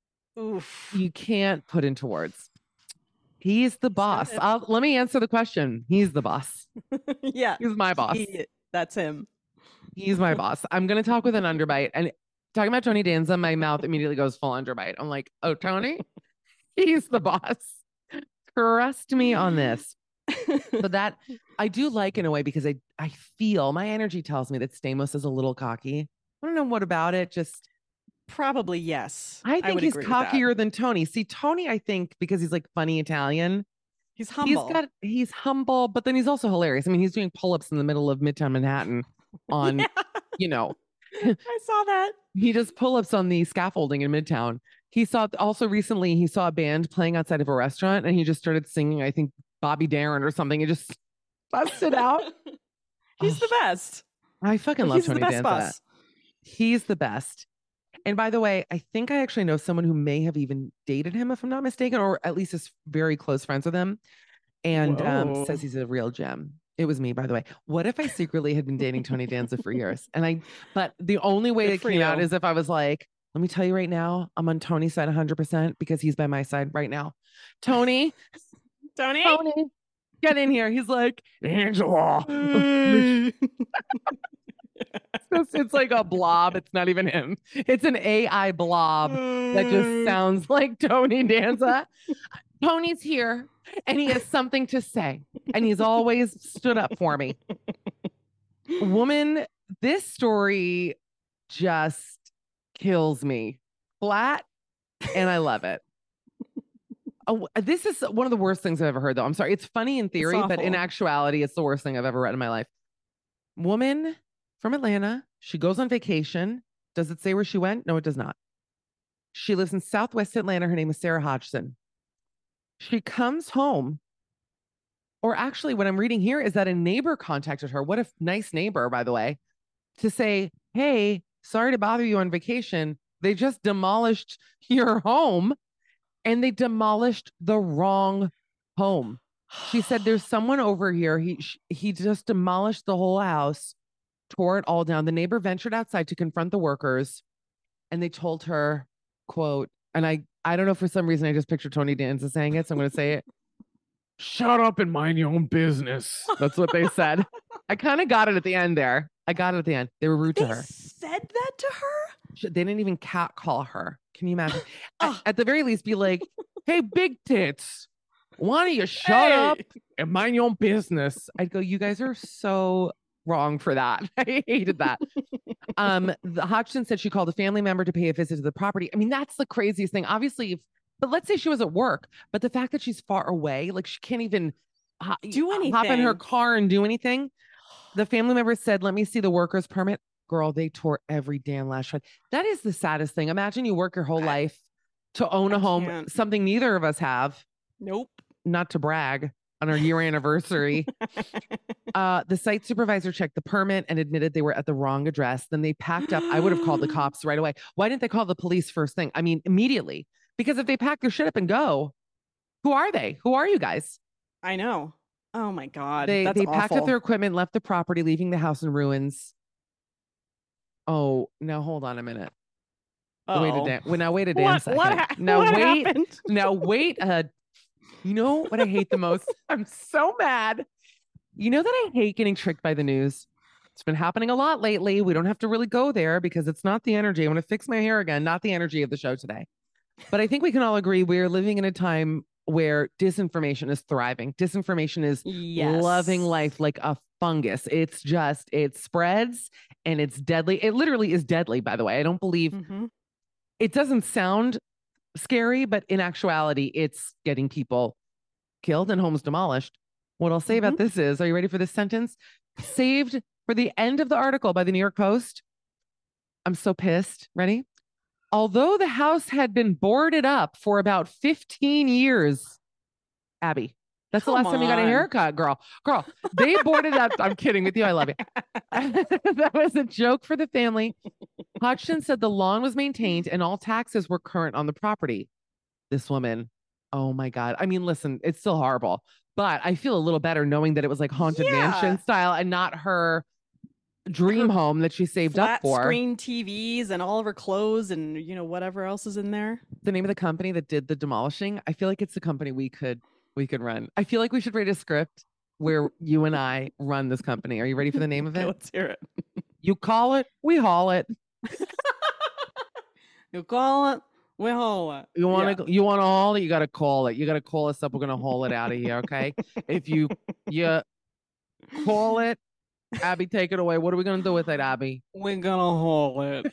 S2: Oof.
S1: You can't put into words. He's the boss. I'll, let me answer the question. He's the boss.
S2: Yeah.
S1: He's my boss.
S2: He, that's him.
S1: He's my boss. I'm going to talk with an underbite. And talking about Tony Danza, my mouth immediately goes full underbite. I'm like, oh, Tony? He's the boss. Trust me on this. But that I do like in a way because I, I feel my energy tells me that Stamos is a little cocky. I don't know what about it. Just
S2: probably yes.
S1: I think
S2: I
S1: he's cockier than Tony. See, Tony, I think because he's like funny Italian.
S2: He's humble.
S1: He's got he's humble, but then he's also hilarious. I mean, he's doing pull-ups in the middle of Midtown Manhattan on, yeah. you know.
S2: I saw that.
S1: He does pull-ups on the scaffolding in Midtown. He saw also recently he saw a band playing outside of a restaurant and he just started singing, I think Bobby Darin or something. He just busted out.
S2: He's oh, the best.
S1: I fucking love
S2: he's
S1: Tony
S2: the best
S1: Danza.
S2: Boss.
S1: He's the best. And by the way, I think I actually know someone who may have even dated him, if I'm not mistaken, or at least is very close friends with him, and um, says he's a real gem. It was me, by the way. What if I secretly had been dating Tony Danza for years? And I, but the only way it came you. out is if I was like, let me tell you right now, I'm on Tony's side one hundred percent because he's by my side right now. Tony,
S2: Tony,
S1: Tony, get in here. He's like, Angela. It's, it's like a blob. It's not even him. It's an A I blob that just sounds like Tony Danza. Tony's here and he has something to say. And he's always stood up for me. Woman, this story just kills me flat and I love it. Oh, this is one of the worst things I've ever heard, though. I'm sorry. It's funny in theory, but in actuality, it's the worst thing I've ever read in my life. Woman from Atlanta. She goes on vacation. Does it say where she went? No, it does not. She lives in Southwest Atlanta. Her name is Sarah Hodgson. She comes home, or actually what I'm reading here is that a neighbor contacted her. What a nice neighbor, by the way, to say, hey, sorry to bother you on vacation. They just demolished your home and they demolished the wrong home. She said, there's someone over here. He, he just demolished the whole house, tore it all down. The neighbor ventured outside to confront the workers and they told her, quote, and I, I don't know, for some reason, I just pictured Tony Danza saying it, so I'm going to say it. Shut up and mind your own business. That's what they said. I kind of got it at the end there. I got it at the end. They were rude
S2: they
S1: to her.
S2: Said that to her?
S1: They didn't even cat call her. Can you imagine? at, at the very least, be like, hey, big tits, why don't you shut hey. up and mind your own business? I'd go, you guys are so wrong for that. I hated that. um, the Hodgson said she called a family member to pay a visit to the property. I mean, that's the craziest thing. Obviously, if, but let's say she was at work, but the fact that she's far away, like she can't even ho-
S2: do anything,
S1: hop in her car and do anything. The family member said, let me see the worker's permit. Girl, they tore every damn last shred. That is the saddest thing. Imagine you work your whole life to own a
S2: I
S1: home,
S2: can't.
S1: something neither of us have.
S2: Nope.
S1: Not to brag on our year anniversary. Uh, the site supervisor checked the permit and admitted they were at the wrong address. Then they packed up. I would have called the cops right away. Why didn't they call the police first thing? I mean, immediately. Because if they pack their shit up and go, who are they? Who are you guys?
S2: I know. Oh my God.
S1: They
S2: That's
S1: they packed up
S2: awful.
S1: their equipment, left the property, leaving the house in ruins. Oh, now hold on a minute. Wait a
S2: Uh-oh.
S1: damn. Well, now wait a damn
S2: What,
S1: second.
S2: what, ha-
S1: now
S2: what
S1: wait.
S2: happened?
S1: Now wait. Uh, you know what I hate the most? I'm so mad. You know that I hate getting tricked by the news. It's been happening a lot lately. We don't have to really go there because it's not the energy. I'm going to fix my hair again, not the energy of the show today. But I think we can all agree we're living in a time where disinformation is thriving. Disinformation is
S2: Yes.
S1: loving life like a fungus. It's just, it spreads and it's deadly. It literally is deadly, by the way. I don't believe
S2: Mm-hmm.
S1: it doesn't sound scary, but in actuality, it's getting people killed and homes demolished. What I'll say
S2: Mm-hmm.
S1: about this is, are you ready for this sentence? Saved for the end of the article by the New York Post. I'm so pissed. Ready? Although the house had been boarded up for about fifteen years, Abby, that's
S2: Come
S1: the last time you got a
S2: on.
S1: haircut, girl. Girl, they boarded up. I'm kidding with you. I love you. That was a joke for the family. Hodgson said the lawn was maintained and all taxes were current on the property. This woman, oh my God. I mean, listen, it's still horrible, but I feel a little better knowing that it was like haunted
S2: Yeah.
S1: mansion style and not her dream
S2: Her
S1: home that she saved
S2: Flat
S1: up for.
S2: screen T Vs and all of her clothes and, you know, whatever else is in there.
S1: The name of the company that did the demolishing, I feel like it's the company we could we could run. I feel like we should write a script where you and I run this company. Are you ready for the name of
S2: Okay,
S1: it?
S2: let's hear it.
S1: You call it, we haul it.
S2: You call it, we haul it.
S1: You want
S2: Yeah.
S1: to you want to haul it, you got to call it. You got to call us up. We're going to haul it out of here, okay? If you you call it, Abby, take it away. What are we going to do with it, Abby?
S2: We're gonna haul it.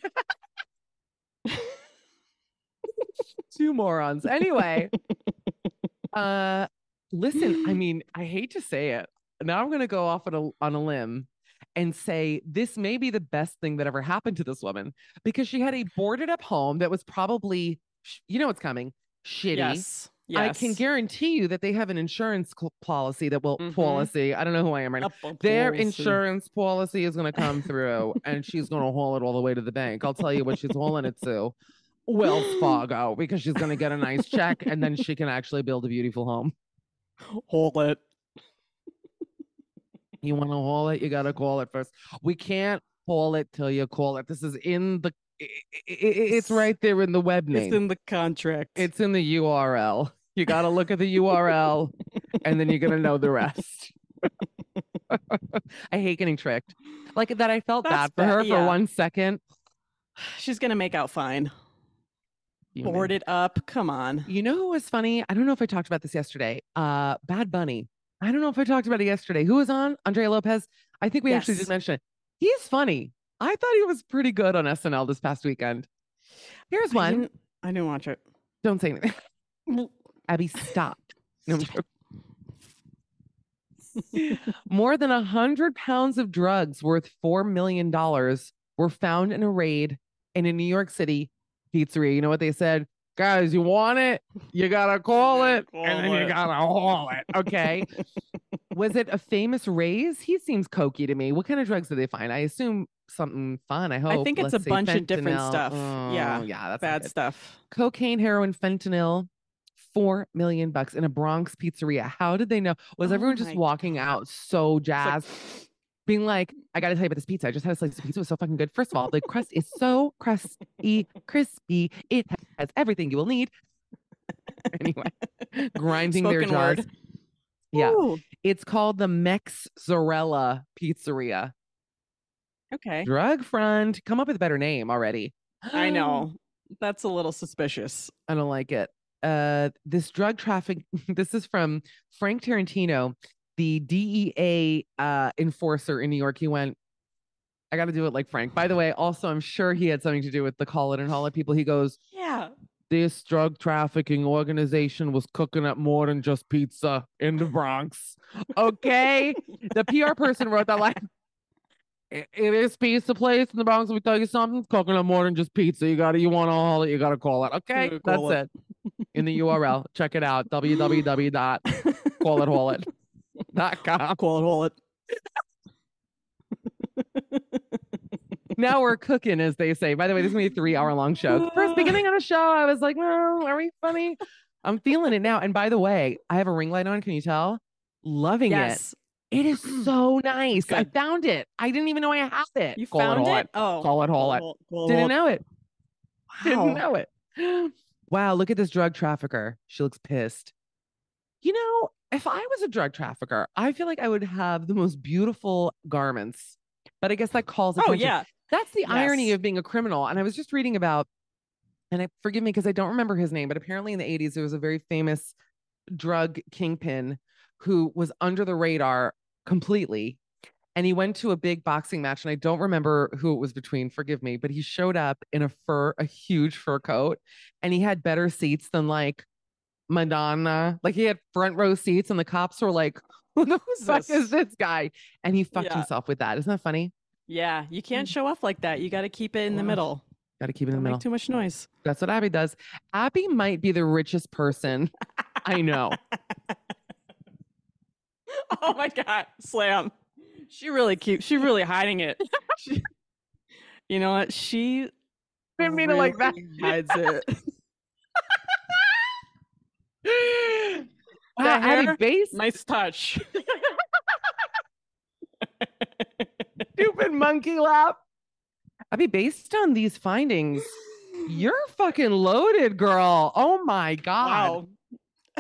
S1: Two morons. Anyway, uh listen, I mean, I hate to say it. Now I'm going to go off on a, on a limb and say this may be the best thing that ever happened to this woman because she had a boarded up home that was probably, you know what's coming, shitty.
S2: Yes. Yes.
S1: I can guarantee you that they have an insurance cl- policy that will
S2: Mhm.
S1: policy. I don't know who I am right now.
S2: Up a
S1: Their
S2: policy.
S1: insurance policy is going to come through and she's going to haul it all the way to the bank. I'll tell you what she's hauling it to. Wells Fargo, because she's going to get a nice check and then she can actually build a beautiful home.
S2: Haul it.
S1: You want to haul it, you got to call it first. We can't haul it till you call it. This is in the, it, it, it's right there in the web name.
S2: It's in the contract.
S1: It's in the U R L. You got to look at the U R L and then you're going to know the rest. I hate getting tricked. Like that, I felt
S2: That's
S1: bad for
S2: bad,
S1: her for
S2: yeah.
S1: one second.
S2: She's gonna make out fine.
S1: Human.
S2: Board it up. Come on.
S1: You know who was funny? I don't know if I talked about this yesterday. Uh, Bad Bunny. I don't know if I talked about it yesterday. Who was on? Andrea Lopez. I think we actually
S2: Yes.
S1: did mention it. He's funny. I thought he was pretty good on S N L this past weekend. Here's
S2: I
S1: one.
S2: didn't, I didn't watch it.
S1: Don't say anything. Abby, stop. No, I'm joking. More than a hundred pounds of drugs worth four million dollars were found in a raid in a New York City pizzeria. You know what they said? Guys, you want it? You gotta call
S2: You gotta
S1: it,
S2: call
S1: and then you
S2: it.
S1: gotta haul it. Okay. Was it a famous raise? He seems cokey to me. What kind of drugs did they find? I assume something fun. I hope.
S2: think it's
S1: Let's
S2: a
S1: see,
S2: bunch of different
S1: fentanyl.
S2: stuff.
S1: Oh,
S2: Yeah.
S1: yeah, that's not
S2: Bad
S1: good.
S2: stuff.
S1: Cocaine, heroin, fentanyl. Four million bucks in a Bronx pizzeria. How did they know? Was
S2: Oh
S1: everyone just
S2: my
S1: walking
S2: God.
S1: out so
S2: It's like,
S1: jazzed, being like, I gotta tell you about this pizza. I just had a slice of pizza. It was so fucking good. First of all, the crust is so crusty, crispy. It has everything you will need. Anyway, grinding their
S2: spoken
S1: jars.
S2: word.
S1: Yeah.
S2: Ooh,
S1: It's called the Mexzarella Pizzeria.
S2: okay.
S1: Drug front. Come up with a better name already.
S2: I know. That's a little suspicious.
S1: I don't like it. Uh, this drug traffic. This is from Frank Tarantino, the D E A uh, enforcer in New York. He went, I got to do it like Frank. By the way, also, I'm sure he had something to do with the Call It and Haul It people. He goes,
S2: Yeah.
S1: this drug trafficking organization was cooking up more than just pizza in the Bronx. Okay. The P R person wrote that line. It, it is pizza place in the Bronx. Let me tell you something. Cooking up more than just pizza. You got to, you want to haul it. You got to call it. Okay.
S2: You
S1: That's
S2: call
S1: it.
S2: it.
S1: in the U R L. Check it out. w w w dot call it hall it dot com.
S2: Call it hall it.
S1: Now we're cooking, as they say. By the way, this is going to be a three hour long show. First beginning of the show, I was like, oh, are we funny? I'm feeling it now. And by the way, I have a ring light on. Can you tell? Loving
S2: Yes.
S1: it. It is so nice. I
S2: Good.
S1: found it. I didn't even know I had it.
S2: You
S1: Call
S2: found
S1: hall
S2: it? Oh.
S1: Call it hall it.
S2: Call it
S1: Didn't
S2: hall-
S1: know it. Didn't
S2: Wow.
S1: know it. Wow, look at this drug trafficker. She looks pissed. You know, if I was a drug trafficker, I feel like I would have the most beautiful garments. But I guess that calls
S2: Oh,
S1: attention.
S2: yeah.
S1: That's the irony
S2: Yes.
S1: of being a criminal. And I was just reading about, and I forgive me because I don't remember his name, but apparently in the eighties, there was a very famous drug kingpin who was under the radar completely. And he went to a big boxing match, and I don't remember who it was between, forgive me, but he showed up in a fur, a huge fur coat, and he had better seats than like Madonna. Like he had front row seats, and the cops were like, who the fuck
S2: this?
S1: is this guy? And he fucked
S2: Yeah.
S1: himself with that. Isn't that funny?
S2: Yeah. You can't show off like that. You got to keep it in the
S1: Ugh.
S2: middle.
S1: Got to keep it in
S2: Don't
S1: the middle.
S2: make too much noise.
S1: That's what Abby does. Abby might be the richest person I know.
S2: Oh my God. Slam. She really keeps, she really hiding it. She, you know what? She
S1: Didn't mean it like that.
S2: really hides it.
S1: Wow,
S2: That
S1: Abby
S2: hair?
S1: base,
S2: Nice touch.
S1: stupid monkey lap. Abby, based on these findings, you're fucking loaded, girl. Oh my God.
S2: Wow.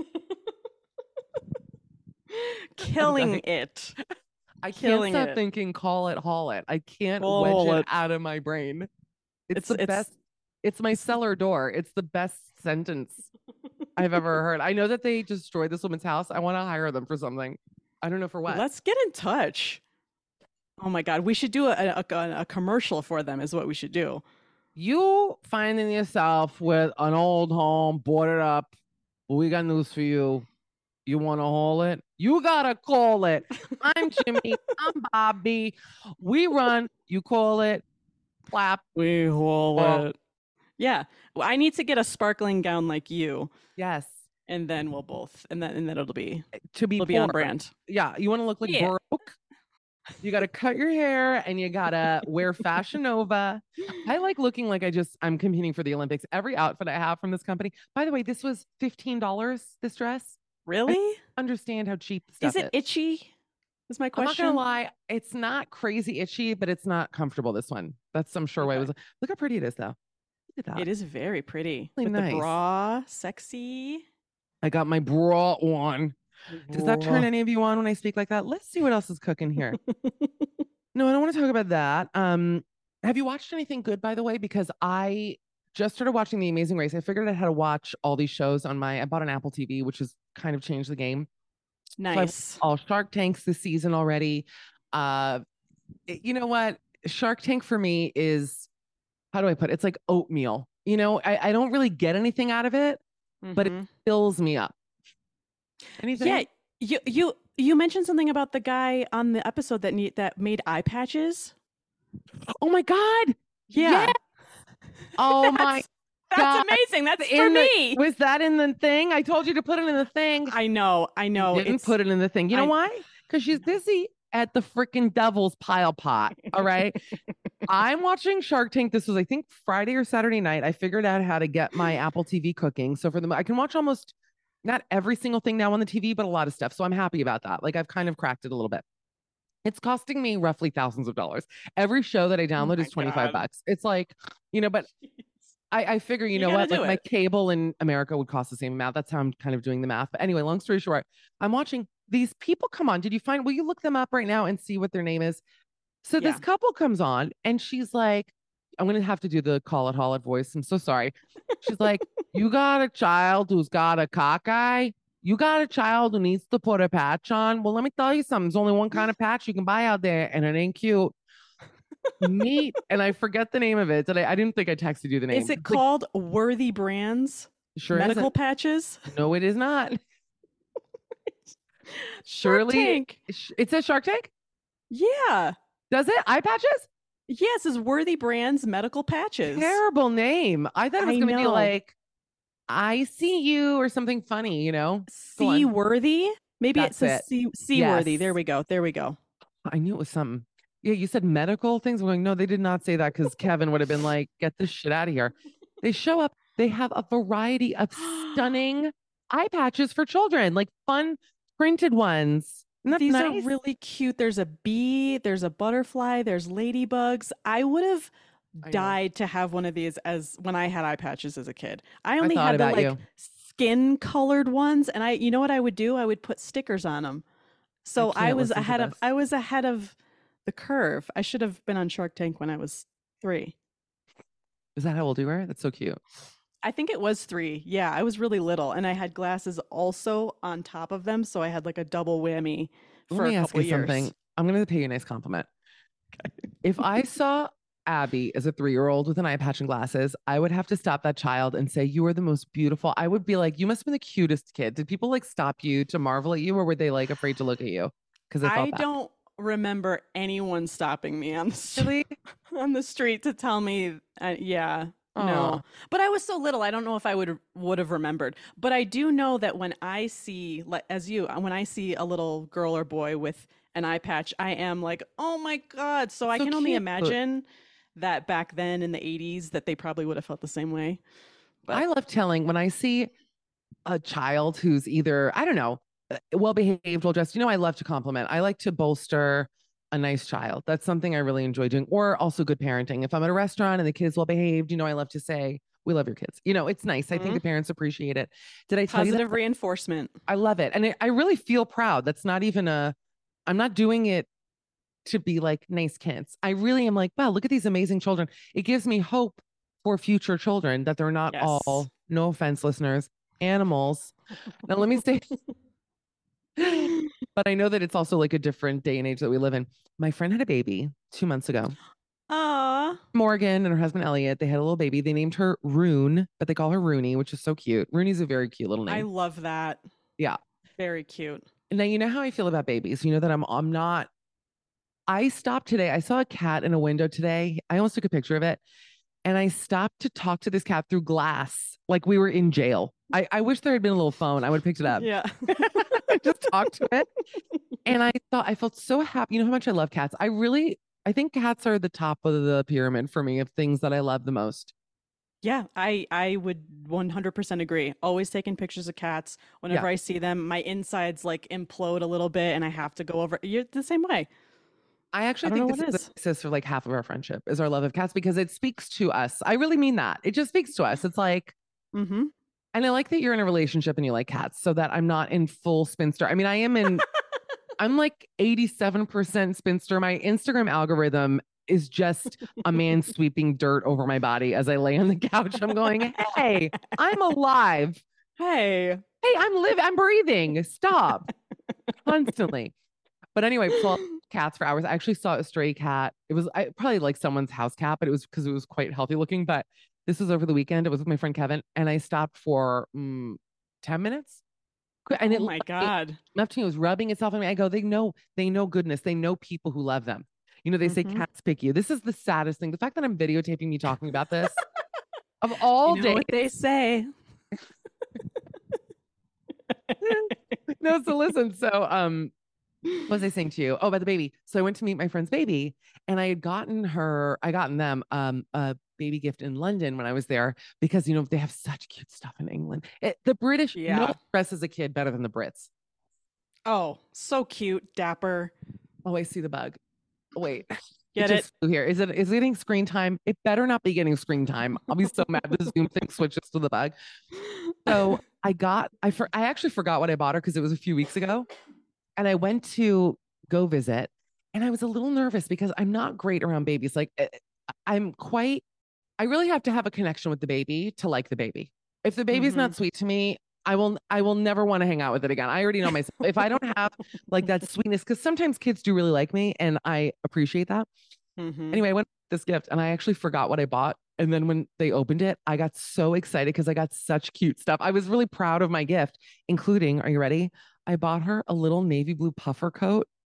S2: Killing
S1: dying.
S2: it.
S1: I can't
S2: killing
S1: stop
S2: it.
S1: thinking call it, haul it. I can't
S2: Call
S1: wedge
S2: it.
S1: it out of my brain. It's,
S2: It's-
S1: the
S2: it's-
S1: best. It's my cellar door. It's the best sentence I've ever heard. I know that they destroyed this woman's house. I want to hire them for something. I don't know for what.
S2: Let's get in touch. Oh my God. We should do a, a, a, a commercial for them, is what we should do.
S1: You finding yourself with an old home, boarded up. Well, we got news for you. You want to haul it? You gotta call it. I'm Jimmy. I'm Bobby. We run. You call it. Clap.
S2: We haul
S1: Oh.
S2: it. Yeah. Well, I need to get a sparkling gown like you,
S1: Yes.
S2: and then we'll both, and then and then it'll be
S1: To be
S2: it'll be on
S1: poor.
S2: brand.
S1: Yeah. You want to look like
S2: Yeah.
S1: broke. You gotta cut your hair and you gotta wear Fashion Nova. I like looking like I just I'm competing for the Olympics. Every outfit I have from this company. By the way, this was fifteen dollars. This dress.
S2: Really?
S1: Understand how cheap the stuff
S2: Is it itchy? Is my
S1: I'm
S2: question.
S1: not gonna lie, it's not crazy itchy, but it's not comfortable. This one, that's I'm sure why it
S2: Okay.
S1: was. Look how pretty it is, though. Look at that.
S2: It is very pretty.
S1: Really
S2: With
S1: nice.
S2: the bra, sexy.
S1: I got my bra on. Does that turn
S2: Bra.
S1: any of you on when I speak like that? Let's see what else is cooking here. No, I don't want to talk about that. Um, have you watched anything good, by the way? Because I just started watching The Amazing Race. I figured out how to watch all these shows on my. I bought an Apple T V, which has kind of changed the game.
S2: Nice.
S1: All Shark Tanks this season already. Uh, it- you know what? Shark Tank for me is, how do I put it? It's like oatmeal. You know, I, I don't really get anything out of it, but it
S2: Mhm.
S1: fills me up. Anything?
S2: Yeah, you you you mentioned something about the guy on the episode that need that made eye patches.
S1: Oh my God.
S2: Yeah.
S1: Yes. Oh my.
S2: That's
S1: God.
S2: amazing. That's
S1: In
S2: for
S1: the-
S2: me.
S1: Was that in the thing? I told you to put it in the thing.
S2: I know. I know.
S1: You didn't
S2: It's
S1: put it in the thing. You know
S2: I-
S1: why? Because she's busy at the freaking devil's pile pot. All right. I'm watching Shark Tank. This was, I think, Friday or Saturday night. I figured out how to get my Apple T V cooking. So for the, I can watch almost not every single thing now on the T V, but a lot of stuff. So I'm happy about that. Like I've kind of cracked it a little bit. It's costing me roughly thousands of dollars. Every show that I download
S2: my
S1: is twenty-five
S2: God.
S1: bucks. It's like, you know, but I, I figure, you,
S2: You
S1: know
S2: gotta
S1: what? Like
S2: do
S1: my
S2: it.
S1: cable in America would cost the same amount. That's how I'm kind of doing the math. But anyway, long story short, I'm watching these people come on. Did you find, will you look them up right now and see what their name is? So this
S2: Yeah.
S1: couple comes on and she's like, I'm going to have to do the call it, haul it voice. I'm so sorry. She's like, you got a child who's got a cockeye. You got a child who needs to put a patch on. Well, let me tell you something. There's only one kind of patch you can buy out there and it ain't cute. Neat. And I forget the name of it. Did I, I didn't think I texted you the name.
S2: Is it
S1: It's like,
S2: called Worthy Brands
S1: sure
S2: Medical
S1: isn't.
S2: Patches?
S1: No, it is not.
S2: Shark
S1: Surely
S2: Tank.
S1: sh- it says Shark Tank.
S2: Yeah.
S1: Does it? Eye patches?
S2: Yes, is Worthy Brands Medical Patches.
S1: Terrible name. I thought it was
S2: I
S1: going to be
S2: know.
S1: like, I see you or something funny, you know? Go on.
S2: Seaworthy? Maybe it
S1: That's
S2: says
S1: it.
S2: sea seaworthy. There
S1: Yes.
S2: we go. There we go.
S1: I knew it was something. Yeah, you said medical things. I'm going, no, they did not say that because Kevin would have been like, get this shit out of here. They show up, they have a variety of stunning eye patches for children, like fun printed ones. Isn't that
S2: These are
S1: nice?
S2: really cute. There's a bee, there's a butterfly, there's ladybugs. I would have
S1: I know.
S2: died to have one of these as when I had eye patches as a kid. I
S1: I
S2: only
S1: thought
S2: had the
S1: about
S2: like
S1: you.
S2: skin colored ones, and I, you know what I would do? I would put stickers on them.
S1: I
S2: So I
S1: can't
S2: was
S1: listen to
S2: ahead of
S1: this.
S2: I was ahead of the curve. I should have been on Shark Tank when I was three.
S1: Is that how old you were? That's so cute.
S2: I think it was three. Yeah, I was really little, and I had glasses also on top of them, so I had like a double whammy
S1: Let
S2: for a
S1: me ask
S2: couple
S1: you
S2: years.
S1: something. I'm going to pay you a nice compliment. If I saw Abby as a three year old with an eye patch and glasses, I would have to stop that child and say, you are the most beautiful. I would be like, you must have been the cutest kid. Did people like stop you to marvel at you or were they like afraid to look at you? Because I felt
S2: I
S1: that.
S2: don't remember anyone stopping me on the st-
S1: Really?
S2: on the street to tell me. Uh, yeah,
S1: Oh,
S2: no. But I was so little. I don't know if I would would have remembered. But I do know that when I see, like as you, uh, when I see a little girl or boy with an eye patch, I am like, oh my god. So
S1: it's
S2: I
S1: so
S2: can only
S1: cute.
S2: imagine that back then in the eighties that they probably would have felt the same way.
S1: I
S2: But
S1: love telling when I see a child who's either, I don't know, well behaved, well dressed. You know, I love to compliment. I like to bolster a nice child. That's something I really enjoy doing, or also good parenting. If I'm at a restaurant and the kid's well behaved, you know, I love to say, we love your kids. You know, it's nice. I think
S2: mm,
S1: the parents appreciate it. Did I tell you that?
S2: positive reinforcement.
S1: I love it. And I I really feel proud. That's not even a, I'm not doing it to be like nice kids. I really am like, wow, look at these amazing children. It gives me hope for future children that they're not
S2: Yes.
S1: all, no offense, listeners, animals. Now, let me say, but I know that it's also like a different day and age that we live in. My friend had a baby two months ago.
S2: Ah,
S1: Morgan and her husband Elliot, they had a little baby. They named her Rune, but they call her Rooney, which is so cute. Rooney's a very cute little
S2: I
S1: name.
S2: love that.
S1: Yeah.
S2: Very cute.
S1: Now you know how I feel about babies. You know that I'm I'm not. I stopped today. I saw a cat in a window today. I almost took a picture of it. And I stopped to talk to this cat through glass, like we were in jail. I, I wish there had been a little phone. I would have picked it up.
S2: Yeah.
S1: I just talked to it. And I thought I felt so happy. You know how much I love cats. I really, I think cats are the top of the pyramid for me of things that I love the most.
S2: Yeah, I I would one hundred percent agree. Always taking pictures of cats.
S1: Yeah.
S2: Whenever I see them, my insides like implode a little bit and I have to go over. You're the same way.
S1: I
S2: I
S1: actually
S2: don't know
S1: think this
S2: what
S1: is the
S2: is.
S1: basis for like half of our friendship is our love of cats because it speaks to us. I really mean that. It just speaks to us. It's like,
S2: Mm-hmm.
S1: and I like that you're in a relationship and you like cats so that I'm not in full spinster. I mean, I am in I'm like eighty-seven percent spinster. My Instagram algorithm is just a man sweeping dirt over my body as I lay on the couch. I'm going, hey, I'm alive.
S2: Hey.
S1: Hey, I'm living, I'm breathing. Stop constantly. But anyway, so cats for hours. I actually saw a stray cat. It was I, probably like someone's house cat, but it was because it was quite healthy looking. But this was over the weekend. It was with my friend Kevin, and I stopped for um, ten minutes. And
S2: Oh
S1: it
S2: my
S1: left me,
S2: God.
S1: left me, it was rubbing itself on me. I go, they know, they know goodness. They know people who love them. You know, they say
S2: Mm-hmm.
S1: cats pick you. This is the saddest thing. The fact that I'm videotaping me talking about this of
S2: You
S1: all
S2: know
S1: days.
S2: what they say.
S1: No, so listen. So um what was I saying to you? Oh, about the baby. So I went to meet my friend's baby and I had gotten her, I gotten them um a baby gift in London when I was there because you know they have such cute stuff in England. It, the British, no one
S2: Yeah.
S1: dresses a kid better than the Brits.
S2: Oh, so cute, dapper.
S1: Oh, I see the bug. Oh, wait, it
S2: Get it?
S1: just flew here. Is it is it getting screen time? It better not be getting screen time. I'll be so mad the Zoom thing switches to the bug. So I got I for I actually forgot what I bought her because it was a few weeks ago. And I went to go visit and I was a little nervous because I'm not great around babies. Like eh, I'm quite, I really have to have a connection with the baby to like the baby. If the baby's
S2: Mm-hmm.
S1: not sweet to me, I will, I will never want to hang out with it again. I already know myself. If I don't have like that sweetness, because sometimes kids do really like me and I appreciate that.
S2: Mm-hmm.
S1: Anyway, I went with this gift and I actually forgot what I bought. And then when they opened it, I got so excited because I got such cute stuff. I was really proud of my gift, including, are you ready? I bought her a little navy blue puffer coat.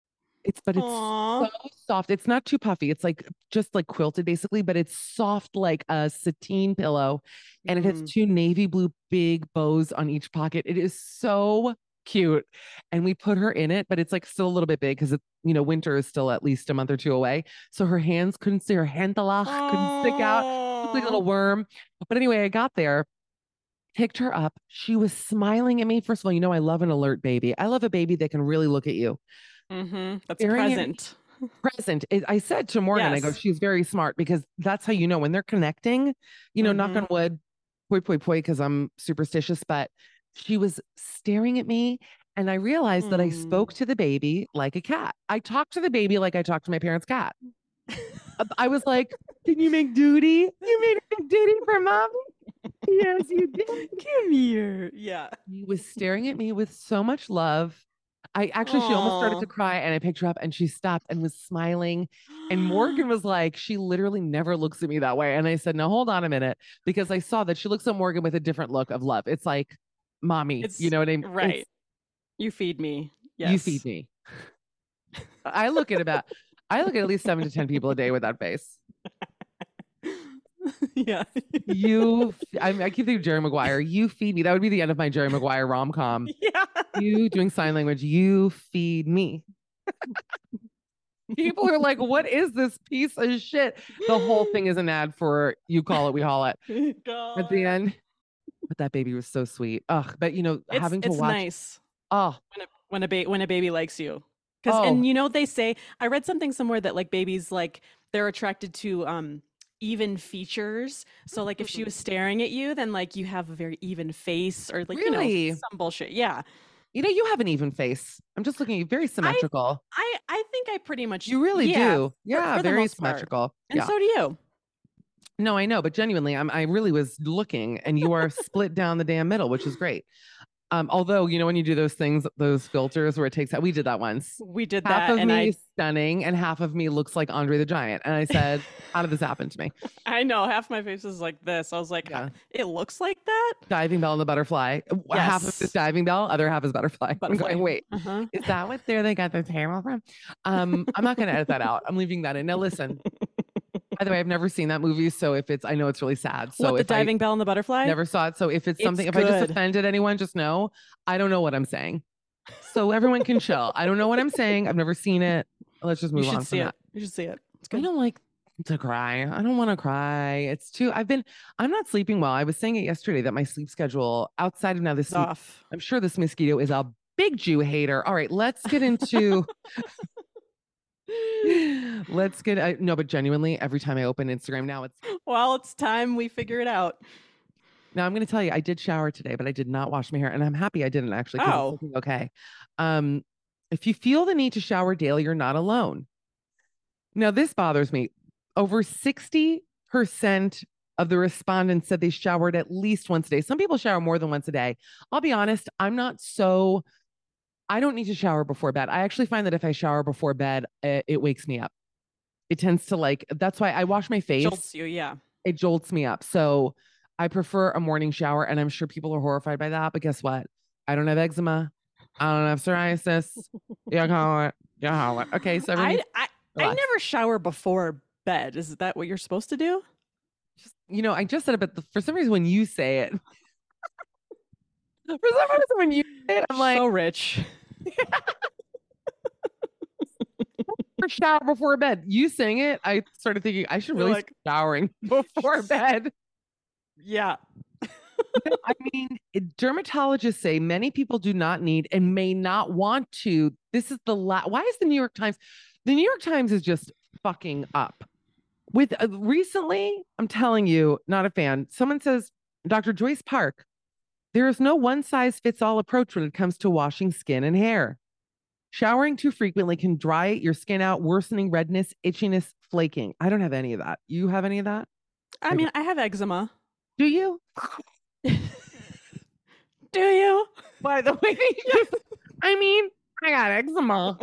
S1: It's but it's so
S2: Aw.
S1: soft. It's not too puffy. It's like just like quilted basically, but it's soft like a sateen pillow. And it has
S2: Mm.
S1: two navy blue big bows on each pocket. It is so cute. And we put her in it, but it's like still a little bit big because it, you know, winter is still at least a month or two away. So her hands couldn't see her handalach couldn't stick out. Looked like a
S2: Oh.
S1: little worm. But anyway, I got there, picked her up. She was smiling at me. First of all, you know, I love an alert baby. I love a baby that can really look at you.
S2: Mm-hmm. That's
S1: Staring at me
S2: present.
S1: present. It, I said to Morgan, I go,
S2: Yes.
S1: she's very smart because that's how you know when they're connecting, you know, knock
S2: Mm-hmm.
S1: on wood, poi, poi, poi, because I'm superstitious, but she was staring at me. And I realized that I spoke
S2: Mm.
S1: to the baby like a cat. I talked to the baby like I talked to my parents' cat. Uh, I was like, can you make duty? You made a big duty for mommy? Yes, you did.
S2: Come here. Yeah.
S1: He was staring at me with so much love. I actually, she almost started to
S2: Oh.
S1: cry and I picked her up and she stopped and was smiling. And Morgan was like, she literally never looks at me that way. And I said, no, hold on a minute, because I saw that she looks at Morgan with a different look of love. It's like, mommy, you
S2: It's
S1: know what I mean? It's
S2: right. You feed me.
S1: you feed
S2: Yes.
S1: me. I look at about, I look at at least seven to ten people a day with that face.
S2: Yeah.
S1: You, I, I keep thinking Jerry Maguire. You feed me. That would be the end of my Jerry Maguire rom com.
S2: Yeah.
S1: You doing sign language. You feed me. People are like, what is this piece of shit? The whole thing is an ad for You Call It, We Haul It at the end. But that baby was so sweet. Ugh. But you know,
S2: It's
S1: having to
S2: it's
S1: watch,
S2: nice
S1: oh,
S2: when a when a ba- when a baby likes you. Cuz
S1: oh,
S2: and you know they say I read something somewhere that like babies like they're attracted to um even features. So like if she was staring at you then like you have a very even face or like you know
S1: really?
S2: some bullshit. Yeah.
S1: You know, you have an even face. I'm just looking at you, very
S2: I
S1: symmetrical.
S2: I I think I pretty much
S1: You really
S2: yeah,
S1: do.
S2: for
S1: Yeah,
S2: for the
S1: very
S2: most part.
S1: symmetrical.
S2: And
S1: Yeah.
S2: so do you.
S1: No, I know, but genuinely, I'm I really was looking and you are split down the damn middle, which is great. Um, although, you know, when you do those things, those filters where it takes, we did that once.
S2: We did
S1: Half
S2: that
S1: of
S2: and
S1: me
S2: I
S1: is stunning and half of me looks like Andre the Giant. And I said, how did this happen to me?
S2: I know half my face is like this. I was like, "Huh,
S1: Yeah.
S2: it looks like that?
S1: Diving bell and the butterfly. Half of it is
S2: Yes.
S1: diving bell, other half is butterfly. I'm
S2: Butterfly.
S1: going, wait,
S2: Uh-huh.
S1: is that what there they got their tail from? Um, I'm not gonna edit that out. I'm leaving that in. Now listen, by the way, I've never seen that movie. So if it's I know it's really sad. So
S2: What, the
S1: if I
S2: diving bell and the butterfly?
S1: never saw it, so if it's
S2: It's
S1: something, if I just
S2: good.
S1: offended anyone, just know I don't know what I'm saying. So everyone can chill. I don't know what I'm saying. I've never seen it. Let's just
S2: You
S1: move
S2: should
S1: on
S2: see
S1: from
S2: it.
S1: that.
S2: You should see it. It's
S1: I
S2: good.
S1: don't like to cry. I don't want to cry. It's too, I've been, I'm not sleeping well. I was saying it yesterday that my sleep schedule outside of now this,
S2: It's off.
S1: I'm sure this mosquito is a big Jew hater. All right, let's get into, let's get, uh, no, but genuinely, every time I open Instagram now, it's,
S2: Well, it's time we figure it out.
S1: now I'm going to tell you, I did shower today, but I did not wash my hair. And I'm happy I didn't actually because it's
S2: Oh,
S1: looking okay. Um, if you feel the need to shower daily, you're not alone. Now, this bothers me. Over sixty percent of the respondents said they showered at least once a day. Some people shower more than once a day. I'll be honest, I'm not so, I don't need to shower before bed. I actually find that if I shower before bed, it, it wakes me up. It tends to like, that's why I wash my face.
S2: jolts you. Yeah.
S1: It jolts me up. So I prefer a morning shower. And I'm sure people are horrified by that. But guess what? I don't have eczema. I don't have psoriasis. Yeah, call it. Yeah, call it. Okay, so everyone
S2: I
S1: needs
S2: I
S1: to
S2: I
S1: relax.
S2: never shower before bed. Is that what you're supposed to do?
S1: Just, you know, I just said it, but the, for some reason, when you say it, for some reason, when you say it, I'm like,
S2: So rich.
S1: for shower before bed. You saying it, I started thinking I should
S2: You're
S1: really
S2: like,
S1: start showering before bed.
S2: yeah.
S1: I mean, it- dermatologists say many people do not need and may not want to. This is the la- why is the New York Times? The New York Times is just fucking up. With uh, recently, I'm telling you, not a fan. Someone says, Doctor Joyce Park, there is no one size fits all approach when it comes to washing skin and hair. Showering too frequently can dry your skin out, worsening redness, itchiness, flaking. I don't have any of that. You have any of that?
S2: I mean, I have eczema.
S1: Do you?
S2: Do you?
S1: By the way, I mean, I got eczema.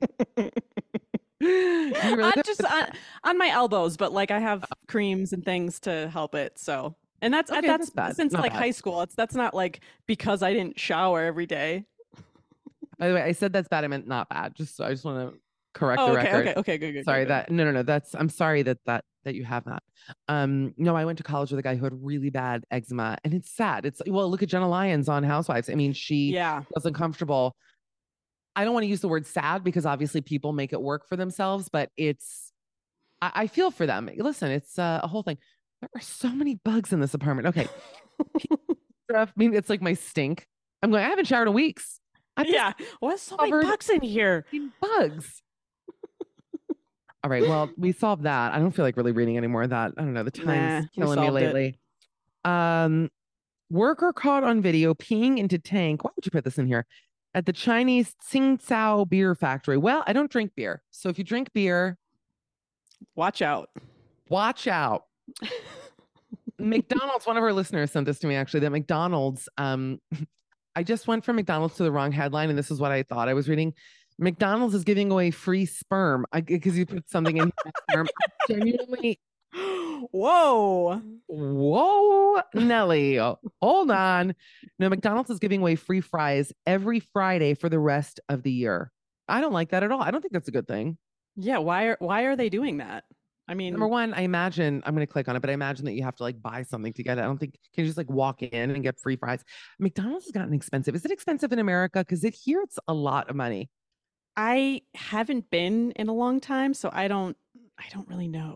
S1: You really
S2: Uh,
S1: do?
S2: just on, on my elbows, but like I have creams and things to help it. So, and that's
S1: Okay,
S2: that's
S1: that's bad.
S2: since
S1: Not
S2: like
S1: bad.
S2: high school. It's that's not like because I didn't shower every day.
S1: By the way, I said that's bad. I meant not bad. Just so I just want to Correct
S2: Oh,
S1: the
S2: okay,
S1: record.
S2: okay, okay, good, good, good,
S1: Sorry
S2: good.
S1: that no no no that's I'm sorry that that that you have that. Um no, I went to college with a guy who had really bad eczema and it's sad. It's well, look at Jenna Lyons on Housewives. I mean, she
S2: Yeah,
S1: was uncomfortable. I don't want to use the word sad because obviously people make it work for themselves, but it's I, I feel for them. Listen, it's uh, a whole thing. There are so many bugs in this apartment. Okay. Stuff. I mean, it's like my stink. I'm going, I haven't showered in weeks. I'm just
S2: yeah. What's so many
S1: covered
S2: bugs in here?
S1: in bugs. All right. Well, we solved that. I don't feel like really reading any more of that. I don't know. The time's
S2: Nah, we
S1: killing me
S2: solved it.
S1: lately. Um, worker caught on video peeing into tank. Why would you put this in here? At the Chinese Tsingtao beer factory. Well, I don't drink beer. So if you drink beer,
S2: Watch out.
S1: watch out. McDonald's, one of our listeners sent this to me actually, that McDonald's, um, I just went from McDonald's to the wrong headline, and this is what I thought I was reading. McDonald's is giving away free sperm because you put something in sperm. I genuinely,
S2: Whoa.
S1: whoa, Nelly, hold on. No, McDonald's is giving away free fries every Friday for the rest of the year. I don't like that at all. I don't think that's a good thing.
S2: Yeah, why are why are they doing that? I
S1: Number
S2: mean,
S1: one, I imagine I'm going to click on it, but I imagine that you have to like buy something to get it. I don't think can you just like walk in and get free fries. McDonald's has gotten expensive. Is it expensive in America? Because it here it's a lot of money.
S2: I haven't been in a long time, so I don't I don't really know.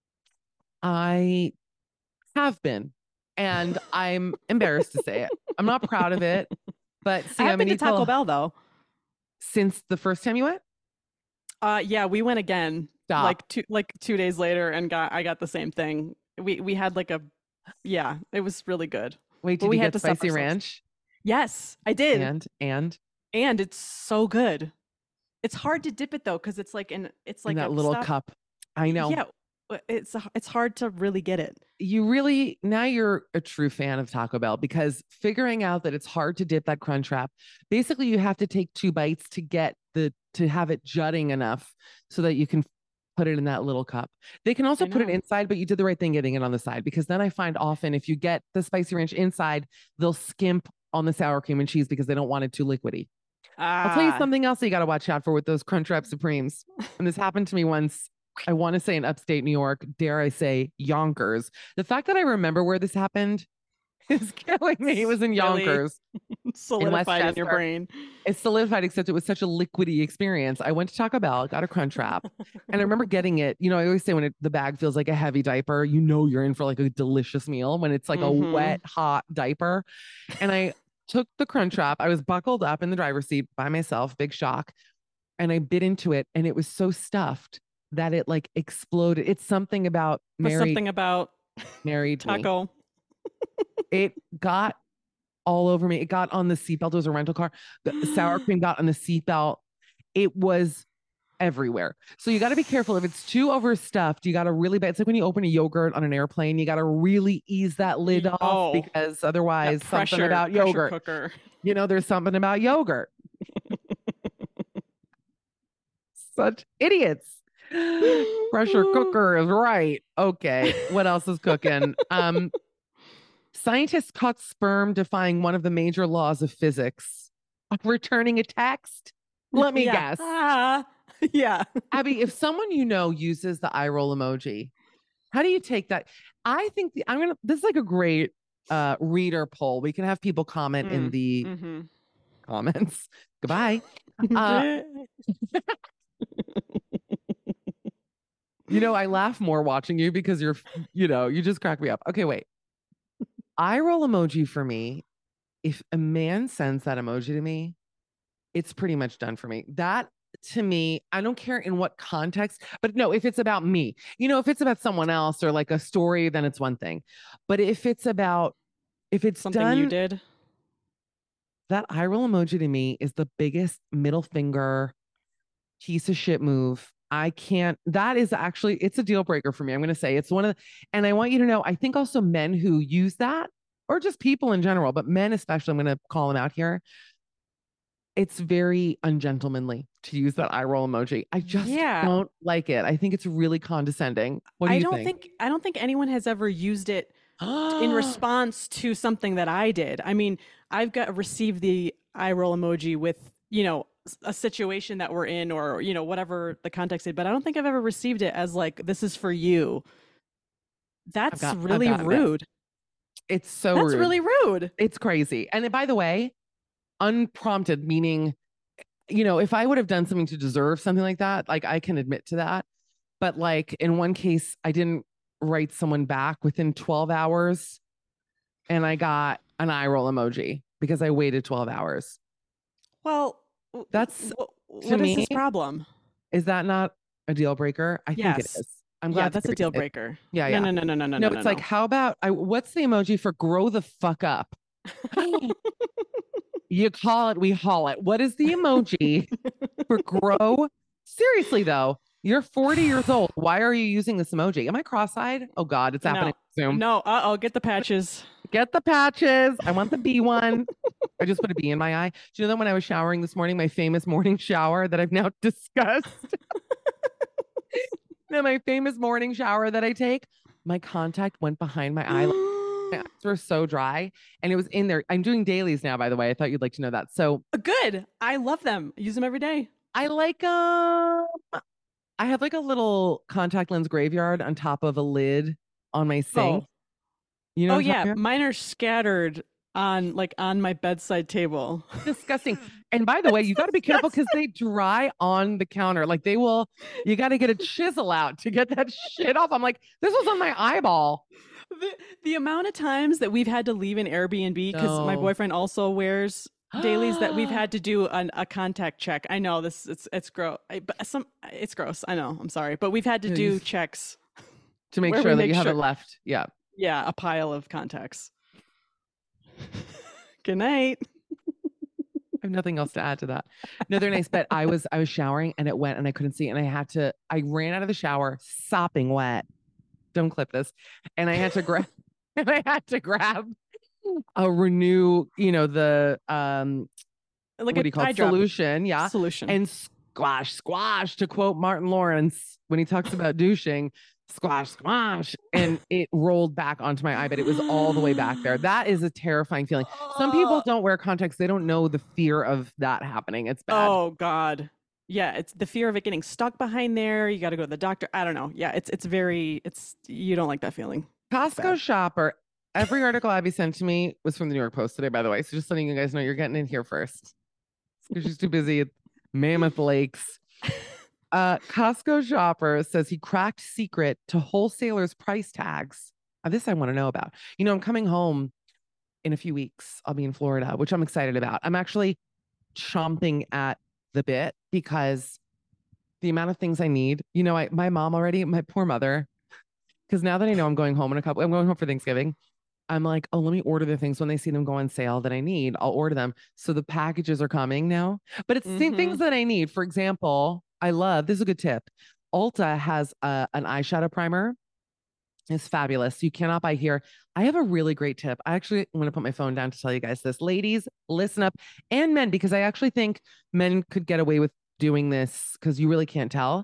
S1: I have been, and I'm embarrassed to say it. I'm not proud of it, but
S2: I
S1: see,
S2: have
S1: I'm
S2: been
S1: gonna
S2: to
S1: need to
S2: Taco Bell though.
S1: since the first time you went.
S2: Uh yeah, we went again
S1: Stop.
S2: like two like two days later and got I got the same thing. We we had like a yeah, it was really good.
S1: Wait,
S2: But
S1: did
S2: we
S1: you
S2: had
S1: get
S2: to stop
S1: spicy
S2: ourselves.
S1: ranch?
S2: Yes, I did.
S1: And and
S2: And it's so good. It's hard to dip it though cuz it's like an it's
S1: in
S2: like
S1: that
S2: a
S1: little
S2: stuff.
S1: cup. I know.
S2: Yeah, it's it's hard to really get it.
S1: You really now you're a true fan of Taco Bell because figuring out that it's hard to dip that crunch wrap. Basically, you have to take two bites to get the to have it jutting enough so that you can put it in that little cup. They can also
S2: I
S1: put it
S2: know.
S1: inside, but you did the right thing getting it on the side because then I find often if you get the spicy ranch inside, they'll skimp on the sour cream and cheese because they don't want it too liquidy. I'll tell you
S2: Ah,
S1: something else that you got to watch out for with those Crunchwrap Supremes. And this happened to me once. I want to say in upstate New York, dare I say Yonkers. The fact that I remember where this happened is killing me. It was in
S2: really
S1: Yonkers in
S2: solidified in your
S1: Westchester.
S2: brain.
S1: It's solidified, except it was such a liquidy experience. I went to Taco Bell, got a Crunch Wrap, and I remember getting it. You know, I always say when it, the bag feels like a heavy diaper, you know you're in for like a delicious meal when it's like a
S2: Mm-hmm.
S1: wet, hot diaper. And I took the Crunch Wrap. I was buckled up in the driver's seat by myself, big shock, and I bit into it, and it was so stuffed that it like exploded. It's something about
S2: Was
S1: married
S2: something about
S1: married me.
S2: taco.
S1: It got all over me. It got on the seatbelt. It was a rental car. The sour cream got on the seatbelt. It was everywhere. So you got to be careful. If it's too overstuffed, you got to really, it's like when you open a yogurt on an airplane, you got to really ease that lid off
S2: Oh,
S1: because
S2: that
S1: otherwise something
S2: pressure
S1: about
S2: pressure
S1: yogurt,
S2: cooker.
S1: you know, there's something about yogurt. Such idiots. Pressure cooker is right. Okay. What else is cooking? Um, scientists caught sperm defying one of the major laws of physics, returning a text. Let me
S2: Yeah.
S1: guess.
S2: Ah, yeah.
S1: Abby, if someone you know uses the eye roll emoji, how do you take that? I think the, I'm gonna. This is like a great uh, reader poll. We can have people comment in
S2: Mm,
S1: the
S2: mm-hmm.
S1: comments. Goodbye. Uh, you know, I laugh more watching you because you're, you know, you just crack me up. Okay, wait. Eye roll emoji for me. If a man sends that emoji to me, it's pretty much done for me. That to me, I don't care in what context, but no, if it's about me, you know, if it's about someone else or like a story, then it's one thing. But if it's about, if it's
S2: Something you
S1: done,
S2: did.
S1: that eye roll emoji to me is the biggest middle finger piece of shit move. I can't, that is actually, it's a deal breaker for me. I'm going to say it's one of the, and I want you to know, I think also men who use that, or just people in general, but men especially, I'm going to call them out here. It's very ungentlemanly to use that eye roll emoji. I just
S2: Yeah.
S1: don't like it. I think it's really condescending. What do
S2: I
S1: you
S2: don't
S1: think?
S2: think I don't think anyone has ever used it in response to something that I did. I mean, I've got received the eye roll emoji with, you know, a situation that we're in, or you know, whatever the context is, but I don't think I've ever received it as like, this is for you.
S1: I've
S2: That's
S1: got I've
S2: really
S1: gotten it.
S2: rude.
S1: It's so
S2: That's
S1: rude.
S2: really rude.
S1: It's crazy. And by the way, unprompted, meaning, you know, if I would have done something to deserve something like that, like I can admit to that. But like in one case, I didn't write someone back within twelve hours and I got an eye roll emoji because I waited twelve hours.
S2: Well,
S1: That's,
S2: w-
S1: to
S2: what is
S1: me,
S2: his problem?
S1: is that not a deal breaker? I think it
S2: Yes.
S1: is. I'm
S2: Yeah,
S1: glad to
S2: that's a
S1: hear
S2: deal
S1: it.
S2: breaker.
S1: Yeah,
S2: No,
S1: yeah.
S2: no, no, no, no, no,
S1: No,
S2: no, no,
S1: it's like,
S2: no.
S1: how about I what's the emoji for grow the fuck up? You call it, we haul it. What is the emoji for grow? Seriously though, you're forty years old. Why are you using this emoji? Am I cross-eyed? Oh God, it's happening.
S2: No,
S1: Zoom.
S2: no. Uh oh, get the patches.
S1: Get the patches. I want the B one. I just put a B in my eye. Do you know that when I was showering this morning, my famous morning shower that I've now discussed? Now, my famous morning shower that I take, my contact went behind my eye. My eyes were so dry and it was in there. I'm doing dailies now, by the way. I thought you'd like to know that. So
S2: Good. I love them. Use them every day.
S1: I like um I have like a little contact lens graveyard on top of a lid on my sink.
S2: Oh,
S1: You know
S2: oh
S1: what I'm
S2: yeah.
S1: talking about?
S2: Mine are scattered on like on my bedside table.
S1: Disgusting. And by the way, you got to be careful because they dry on the counter. Like they will, you got to get a chisel out to get that shit off. I'm like, this was on my eyeball.
S2: the, the amount of times that we've had to leave an Airbnb because my
S1: No.
S2: boyfriend also wears dailies, that we've had to do an, a contact check. I know this it's it's gross. But some it's gross. I know. I'm sorry, but we've had to do checks
S1: to make
S2: where we
S1: sure that
S2: make
S1: you
S2: sure-
S1: haven't left. Yeah.
S2: Yeah, a pile of contacts. Good night.
S1: I have nothing else to add to that. No, they're nice, but I was I was showering and it went and I couldn't see it and I had to I ran out of the shower sopping wet. Don't clip this. And I had to grab and I had to grab a renew, you know, the um
S2: Like
S1: what
S2: a
S1: do you call
S2: eye
S1: it?
S2: drop
S1: Solution, yeah.
S2: solution.
S1: And squash, squash, to quote Martin Lawrence when he talks about douching, squash, squash. And it rolled back onto my eye, but it was all the way back there. That is a terrifying feeling. Some people don't wear contacts. They don't know the fear of that happening. It's bad.
S2: Oh God. Yeah, it's the fear of it getting stuck behind there. You got to go to the doctor. I don't know. Yeah, it's it's very it's you don't like that feeling.
S1: Costco shopper. Every article Abby sent to me was from the New York Post today, by the way. So just letting you guys know you're getting in here first. Because she's too busy at Mammoth Lakes. Uh, Costco shopper says he cracked secret to wholesalers' price tags. Now, this I want to know about. You know, I'm coming home in a few weeks. I'll be in Florida, which I'm excited about. I'm actually chomping at the bit because the amount of things I need. You know, I my mom already, my poor mother, because now that I know I'm going home in a couple, I'm going home for Thanksgiving. I'm like, oh, let me order the things when they see them go on sale that I need. I'll order them. So the packages are coming now, but it's the same things that I need. For example, I love, this is a good tip. Ulta has a, an eyeshadow primer. It's fabulous. You cannot buy here. I have a really great tip. I actually want to put my phone down to tell you guys this. Ladies, listen up, and men, because I actually think men could get away with doing this because you really can't tell.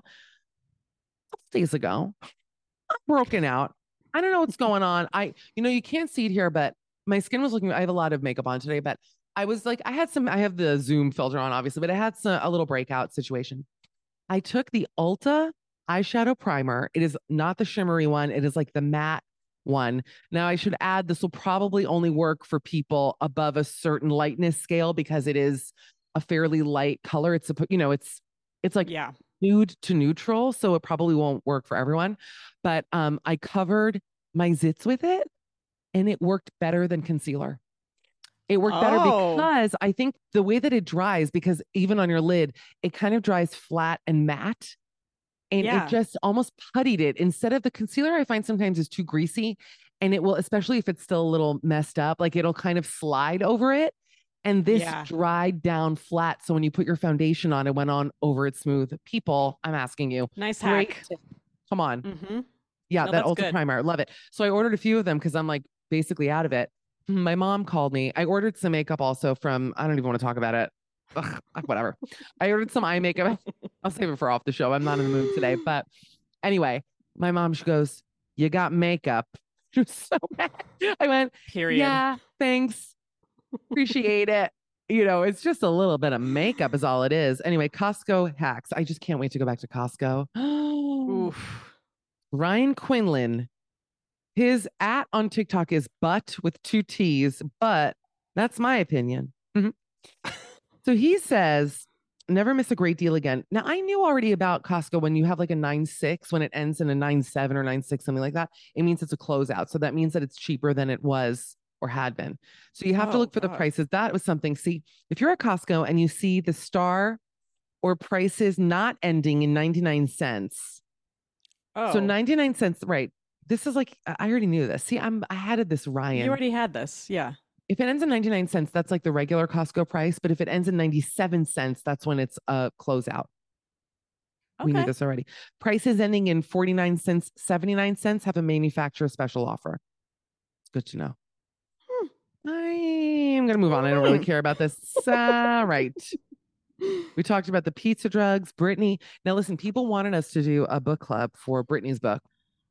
S1: A couple days ago, I'm broken out. I don't know what's going on. I, you know, you can't see it here, but my skin was looking, I have a lot of makeup on today, but I was like, I had some, I have the Zoom filter on, obviously, but I had some, a little breakout situation. I took the Ulta eyeshadow primer. It is not the shimmery one. It is like the matte one. Now I should add, this will probably only work for people above a certain lightness scale because it is a fairly light color. It's a, you know, it's, it's like,
S2: yeah.
S1: nude to neutral, so it probably won't work for everyone. But um, I covered my zits with it, and it worked better than concealer. It worked oh. better because I think the way that it dries, because even on your lid, it kind of dries flat and matte, and yeah. it just almost puttied it. Instead of the concealer, I find sometimes is too greasy, and it will, especially if it's still a little messed up, like it'll kind of slide over it. And this yeah. dried down flat. So when you put your foundation on, it went on over it smooth. People, I'm asking you.
S2: Nice hack.
S1: Great. Come on.
S2: Mm-hmm.
S1: Yeah, no, that Ulta
S2: good.
S1: primer. Love it. So I ordered a few of them because I'm like basically out of it. My mom called me. I ordered some makeup also from, I don't even want to talk about it. Ugh, whatever. I ordered some eye makeup. I'll save it for off the show. I'm not in the mood today. But anyway, my mom, she goes, you got makeup. She was so mad. I went,
S2: period.
S1: Yeah, thanks. Appreciate it. You know, it's just a little bit of makeup is all it is. Anyway, Costco hacks. I just can't wait to go back to Costco.
S2: Oof.
S1: Ryan Quinlan, his at on TikTok is butt with two T's, but that's my opinion. Mhm. So he says, never miss a great deal again. Now, I knew already about Costco when you have like a nine six, when it ends in a nine seven or nine six, something like that, it means it's a closeout. So that means that it's cheaper than it was or had been. So you have to
S2: Oh
S1: look for the
S2: God.
S1: prices. That was something. See, if you're at Costco and you see the star or prices not ending in ninety-nine cents. So
S2: Oh,
S1: ninety-nine cents, right? This is like, I already knew this. See, I'm I had this
S2: you
S1: Ryan.
S2: already had this. Yeah.
S1: If it ends in ninety-nine cents, that's like the regular Costco price. But if it ends in ninety-seven cents, that's when it's a closeout. We knew
S2: Okay.
S1: this already. Prices ending in forty-nine cents, seventy-nine cents have a manufacturer special offer. It's good to know.
S2: Hmm.
S1: I'm going to move on. I don't really
S2: Hmm.
S1: care about this. Uh, right. We talked about the pizza drugs, Brittany. Now, listen, people wanted us to do a book club for Brittany's book.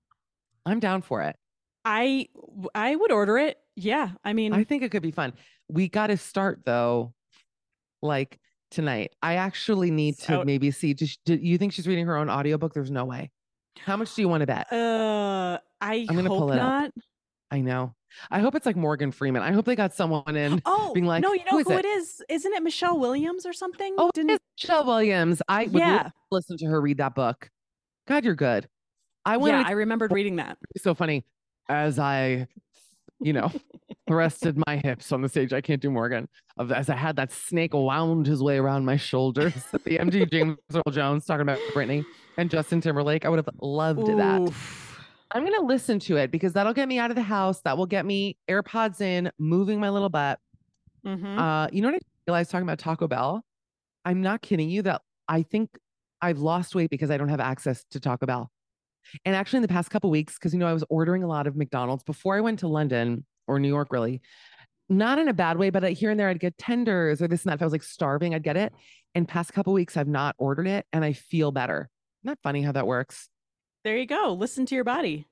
S1: I'm down for it.
S2: I I would order it. Yeah. I mean,
S1: I think it could be fun. We got to start, though, like tonight. I actually need to
S2: so
S1: maybe see. Does, do you think she's reading her own audiobook? There's no way. How much do you want to bet?
S2: uh I
S1: I'm going to pull
S2: hope
S1: it up.
S2: not.
S1: I know. I hope it's like Morgan Freeman. I hope they got someone in
S2: Oh,
S1: being like,
S2: no, you
S1: who
S2: know
S1: is
S2: who
S1: it?
S2: it is? Isn't it Michelle Williams or something?
S1: Oh, it is
S2: Didn't
S1: Michelle Williams. I would love
S2: Yeah.
S1: to listen to her read that book. God, you're good. I
S2: Yeah,
S1: wanted
S2: I remembered reading that.
S1: to be so funny as I, you know, rested my hips on the stage. I can't do Morgan. Of as I had that snake wound his way around my shoulders at the M D James Earl Jones talking about Britney and Justin Timberlake. I would have loved that.
S2: Oof.
S1: I'm going to listen to it because that'll get me out of the house. That will get me AirPods in, moving my little butt.
S2: Mm-hmm.
S1: Uh, you know what I realized talking about Taco Bell? I'm not kidding you that I think I've lost weight because I don't have access to Taco Bell. And actually, in the past couple weeks, because you know I was ordering a lot of McDonald's before I went to London or New York, really, not in a bad way, but here and there I'd get tenders or this and that. If I was like starving, I'd get it. And past couple weeks, I've not ordered it, and I feel better. Isn't that funny how that works?
S2: There you go. Listen to your body.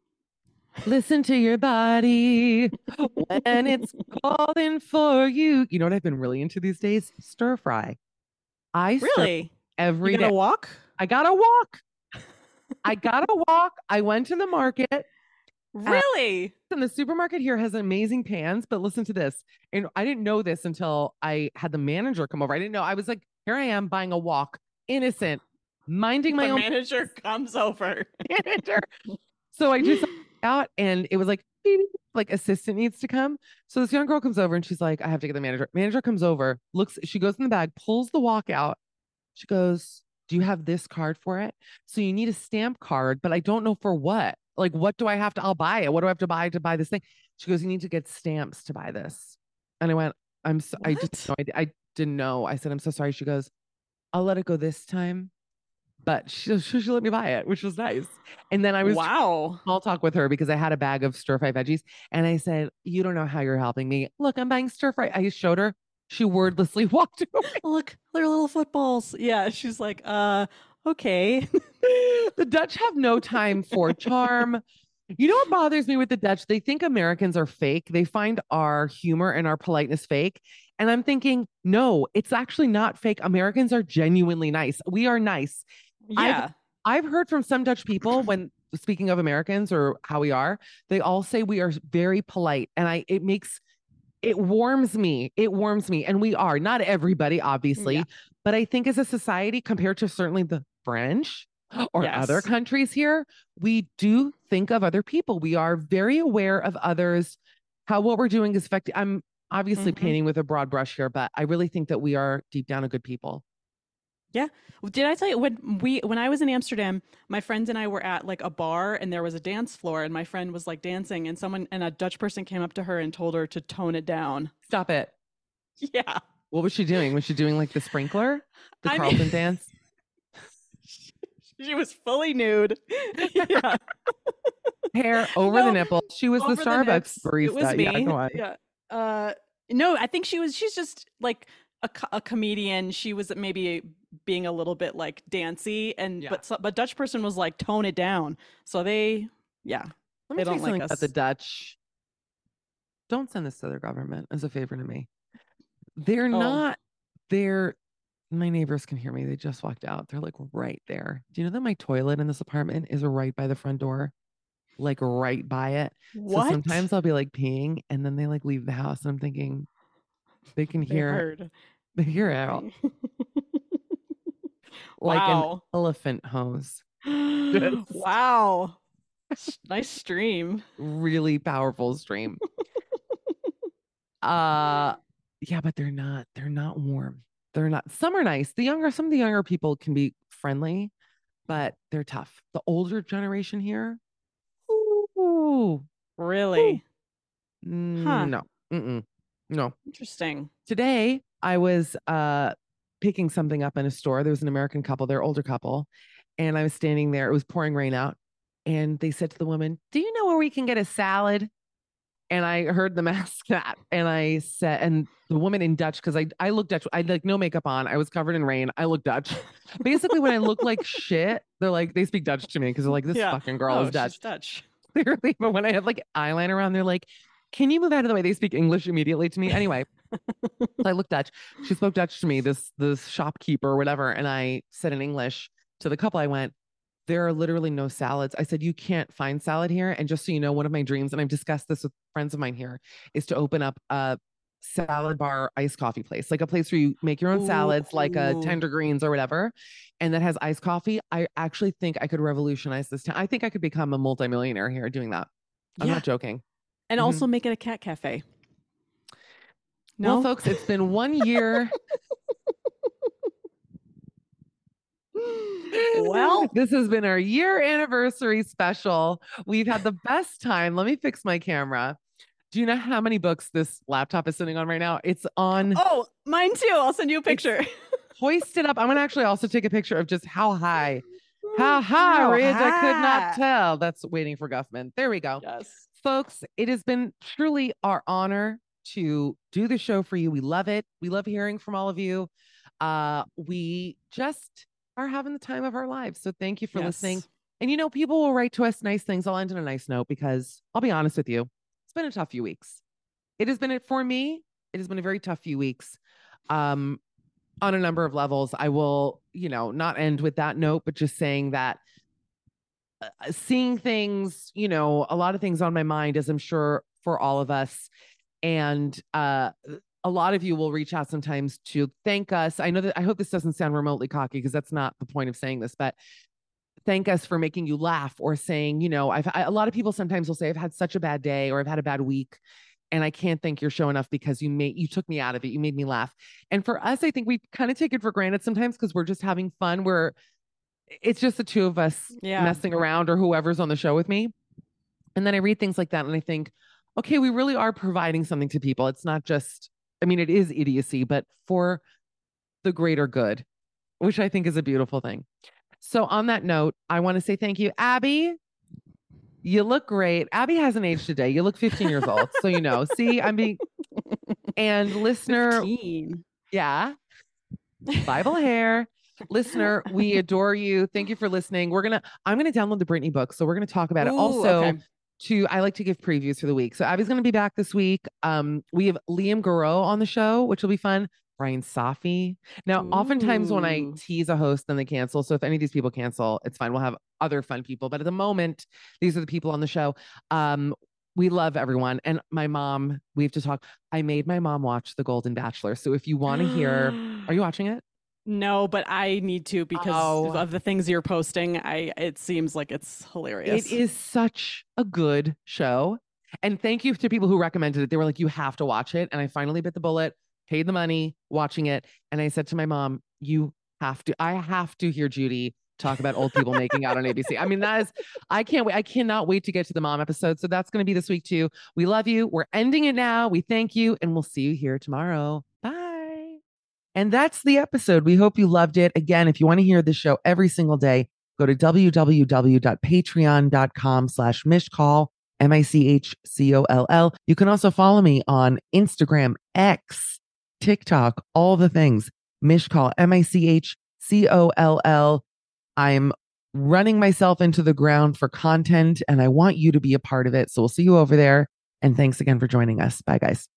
S1: Listen to your body when it's calling for you. You know what I've been really into these days? Stir fry. I stir
S2: Really?
S1: every
S2: You
S1: day.
S2: gonna walk?
S1: I gotta walk. I gotta walk. I went to the market.
S2: Really?
S1: And the supermarket here has amazing pans, but listen to this. And I didn't know this until I had the manager come over. I didn't know. I was like, here I am buying a walk, innocent, minding my
S2: The
S1: own
S2: manager comes over.
S1: manager. So I just out and it was like, beep, beep, like assistant needs to come. So this young girl comes over and she's like, I have to get the manager. Manager comes over, looks, she goes in the bag, pulls the walk out. She goes, do you have this card for it? So you need a stamp card, but I don't know for what. Like, what do I have to? I'll buy it. What do I have to buy to buy this thing? She goes, you need to get stamps to buy this. And I went, I'm so, I just, no,
S2: What?
S1: I, I didn't know. I said, I'm so sorry. She goes, I'll let it go this time, but she, she, she let me buy it, which was nice. And then I was
S2: Wow.
S1: small talk with her because I had a bag of stir fry veggies. And I said, you don't know how you're helping me. Look, I'm buying stir fry. I showed her. She wordlessly walked away.
S2: Look, they're little footballs. Yeah, she's like, uh, okay.
S1: The Dutch have no time for charm. You know what bothers me with the Dutch? They think Americans are fake. They find our humor and our politeness fake. And I'm thinking, no, it's actually not fake. Americans are genuinely nice. We are nice. I've
S2: Yeah.
S1: I've heard from some Dutch people when speaking of Americans or how we are, they all say we are very polite. And I it makes it warms me. It warms me. And we are not everybody, obviously,
S2: Yeah.
S1: but I think as a society, compared to certainly the French or other
S2: Yes.
S1: countries here, we do think of other people. We are very aware of others, how what we're doing is affecting. I'm obviously
S2: Mhm.
S1: painting with a broad brush here, but I really think that we are deep down a good people.
S2: Yeah. Did I tell you when we when I was in Amsterdam, my friends and I were at like a bar and there was a dance floor and my friend was like dancing and someone and a Dutch person came up to her and told her to tone it down.
S1: Stop it.
S2: Yeah.
S1: What was she doing? Was she doing like the sprinkler, the
S2: I
S1: Carlton
S2: mean,
S1: dance?
S2: she was fully nude. Yeah.
S1: Hair over the
S2: No,
S1: nipple. She was the
S2: over the
S1: Starbucks
S2: nips. It was
S1: barista. Yeah,
S2: me.
S1: go on.
S2: Yeah. Uh, no, I think she was. She's just like a, co- a comedian. She was maybe being a little bit like dancey, and
S1: Yeah.
S2: but so, but Dutch person was like tone it down. So they, yeah,
S1: Let me
S2: they
S1: tell you
S2: don't like
S1: something about the
S2: us.
S1: Dutch. Don't send this to their government as a favor to me. They're
S2: Oh,
S1: not, they're, my neighbors can hear me. They just walked out. They're like right there. Do you know that my toilet in this apartment is right by the front door? Like right by it. So
S2: what?
S1: sometimes I'll be like peeing and then they like leave the house and I'm thinking they can
S2: They
S1: hear,
S2: heard.
S1: they hear out like an
S2: Wow.
S1: elephant hose. Just
S2: Wow. S- Nice stream.
S1: really powerful stream. Uh yeah, but they're not they're not warm. They're not some are nice. The younger some of the younger people can be friendly, but they're tough. The older generation here, ooh, ooh,
S2: Really? Huh.
S1: no, mm-mm, no.
S2: Interesting.
S1: Today I was uh picking something up in a store. There was an American couple, they're older couple, and I was standing there. It was pouring rain out, and they said to the woman, "Do you know where we can get a salad?" And I heard them ask that, and I said, and the woman in Dutch, because I I look Dutch, I had like no makeup on, I was covered in rain, I look Dutch. Basically, when I look like shit, they're like they speak Dutch to me because they're like this
S2: Yeah.
S1: fucking girl is
S2: Oh,
S1: Dutch.
S2: she's Dutch.
S1: Clearly, but when I have like eyeliner on, they're like, "Can you move out of the way?" They speak English immediately to me. Anyway, so I look Dutch. She spoke Dutch to me, this this shopkeeper or whatever, and I said in English to the couple, I went, there are literally no salads. I said, you can't find salad here. And just so you know, one of my dreams, and I've discussed this with friends of mine here, is to open up a salad bar iced coffee place, like a place where you make your own salads, like a
S2: Ooh.
S1: tender greens or whatever, and that has iced coffee. I actually think I could revolutionize this town. I think I could become a multimillionaire here doing that. I'm
S2: Yeah.
S1: not joking.
S2: And
S1: Mhm.
S2: also make it a cat cafe.
S1: Well,
S2: No?
S1: folks, it's been one year.
S2: Well,
S1: This has been our year anniversary special. We've had the best time. Let me fix my camera. Do you know how many books this laptop is sitting on right now? It's on,
S2: oh, mine too. I'll send you a
S1: it's
S2: picture.
S1: hoisted up. I'm going to actually also take a picture of just how high, how high,
S2: How
S1: Ridge. I could not
S2: high.
S1: tell. That's waiting for Guffman. There we go.
S2: Yes.
S1: Folks, it has been truly our honor to do the show for you. We love it. We love hearing from all of you. Uh, we just are having the time of our lives. So thank you for listening.
S2: Yes.
S1: And you know, people will write to us nice things. I'll end on a nice note because I'll be honest with you. It's been a tough few weeks. It has been it for me. It has been a very tough few weeks. Um, on a number of levels. I will, you know, not end with that note, but just saying that uh, seeing things, you know, a lot of things on my mind, as I'm sure for all of us. And uh, a lot of you will reach out sometimes to thank us. I know that I hope this doesn't sound remotely cocky because that's not the point of saying this, but thank us for making you laugh or saying, you know, I've I, a lot of people sometimes will say, I've had such a bad day or I've had a bad week. And I can't thank your show enough because you made you took me out of it. You made me laugh. And for us, I think we kind of take it for granted sometimes because we're just having fun. We're it's just the two of us
S2: Yeah.
S1: messing around or whoever's on the show with me. And then I read things like that and I think, okay, we really are providing something to people. It's not just, I mean, it is idiocy, but for the greater good, which I think is a beautiful thing. So on that note, I want to say thank you, Abby. You look great. Abby hasn't aged today. You look fifteen years old. So, you know, see, I'm being, and listener,
S2: fifteen.
S1: yeah, Bible hair. Listener, we adore you. Thank you for listening. We're gonna, I'm gonna download the Britney book, so we're gonna talk about it.
S2: Ooh,
S1: Also,
S2: okay.
S1: to I like to give previews for the week. So Abby's gonna be back this week. Um, we have Liam Garreau on the show, which will be fun. Brian Safi. Now, oftentimes when I
S2: Ooh.
S1: tease a host, then they cancel. So if any of these people cancel, it's fine. We'll have other fun people. But at the moment, these are the people on the show. Um, we love everyone. And my mom, we have to talk. I made my mom watch The Golden Bachelor. So if you want to hear, are you watching it?
S2: No, but I need to because
S1: Oh.
S2: of the things you're posting. I it seems like it's hilarious.
S1: It is such a good show. And thank you to people who recommended it. They were like, you have to watch it. And I finally bit the bullet, paid the money, watching it. And I said to my mom, you have to, I have to hear Judy talk about old people making out on A B C. I mean, that is, I can't wait. I cannot wait to get to the mom episode. So that's going to be this week too. We love you. We're ending it now. We thank you. And we'll see you here tomorrow. Bye. And that's the episode. We hope you loved it. Again, if you want to hear the show every single day, go to www.patreon.com slash mishcall, M I C H C O L L. You can also follow me on Instagram, X, TikTok, all the things. Mishcall, M I C H C O L L. I'm running myself into the ground for content and I want you to be a part of it. So we'll see you over there. And thanks again for joining us. Bye, guys.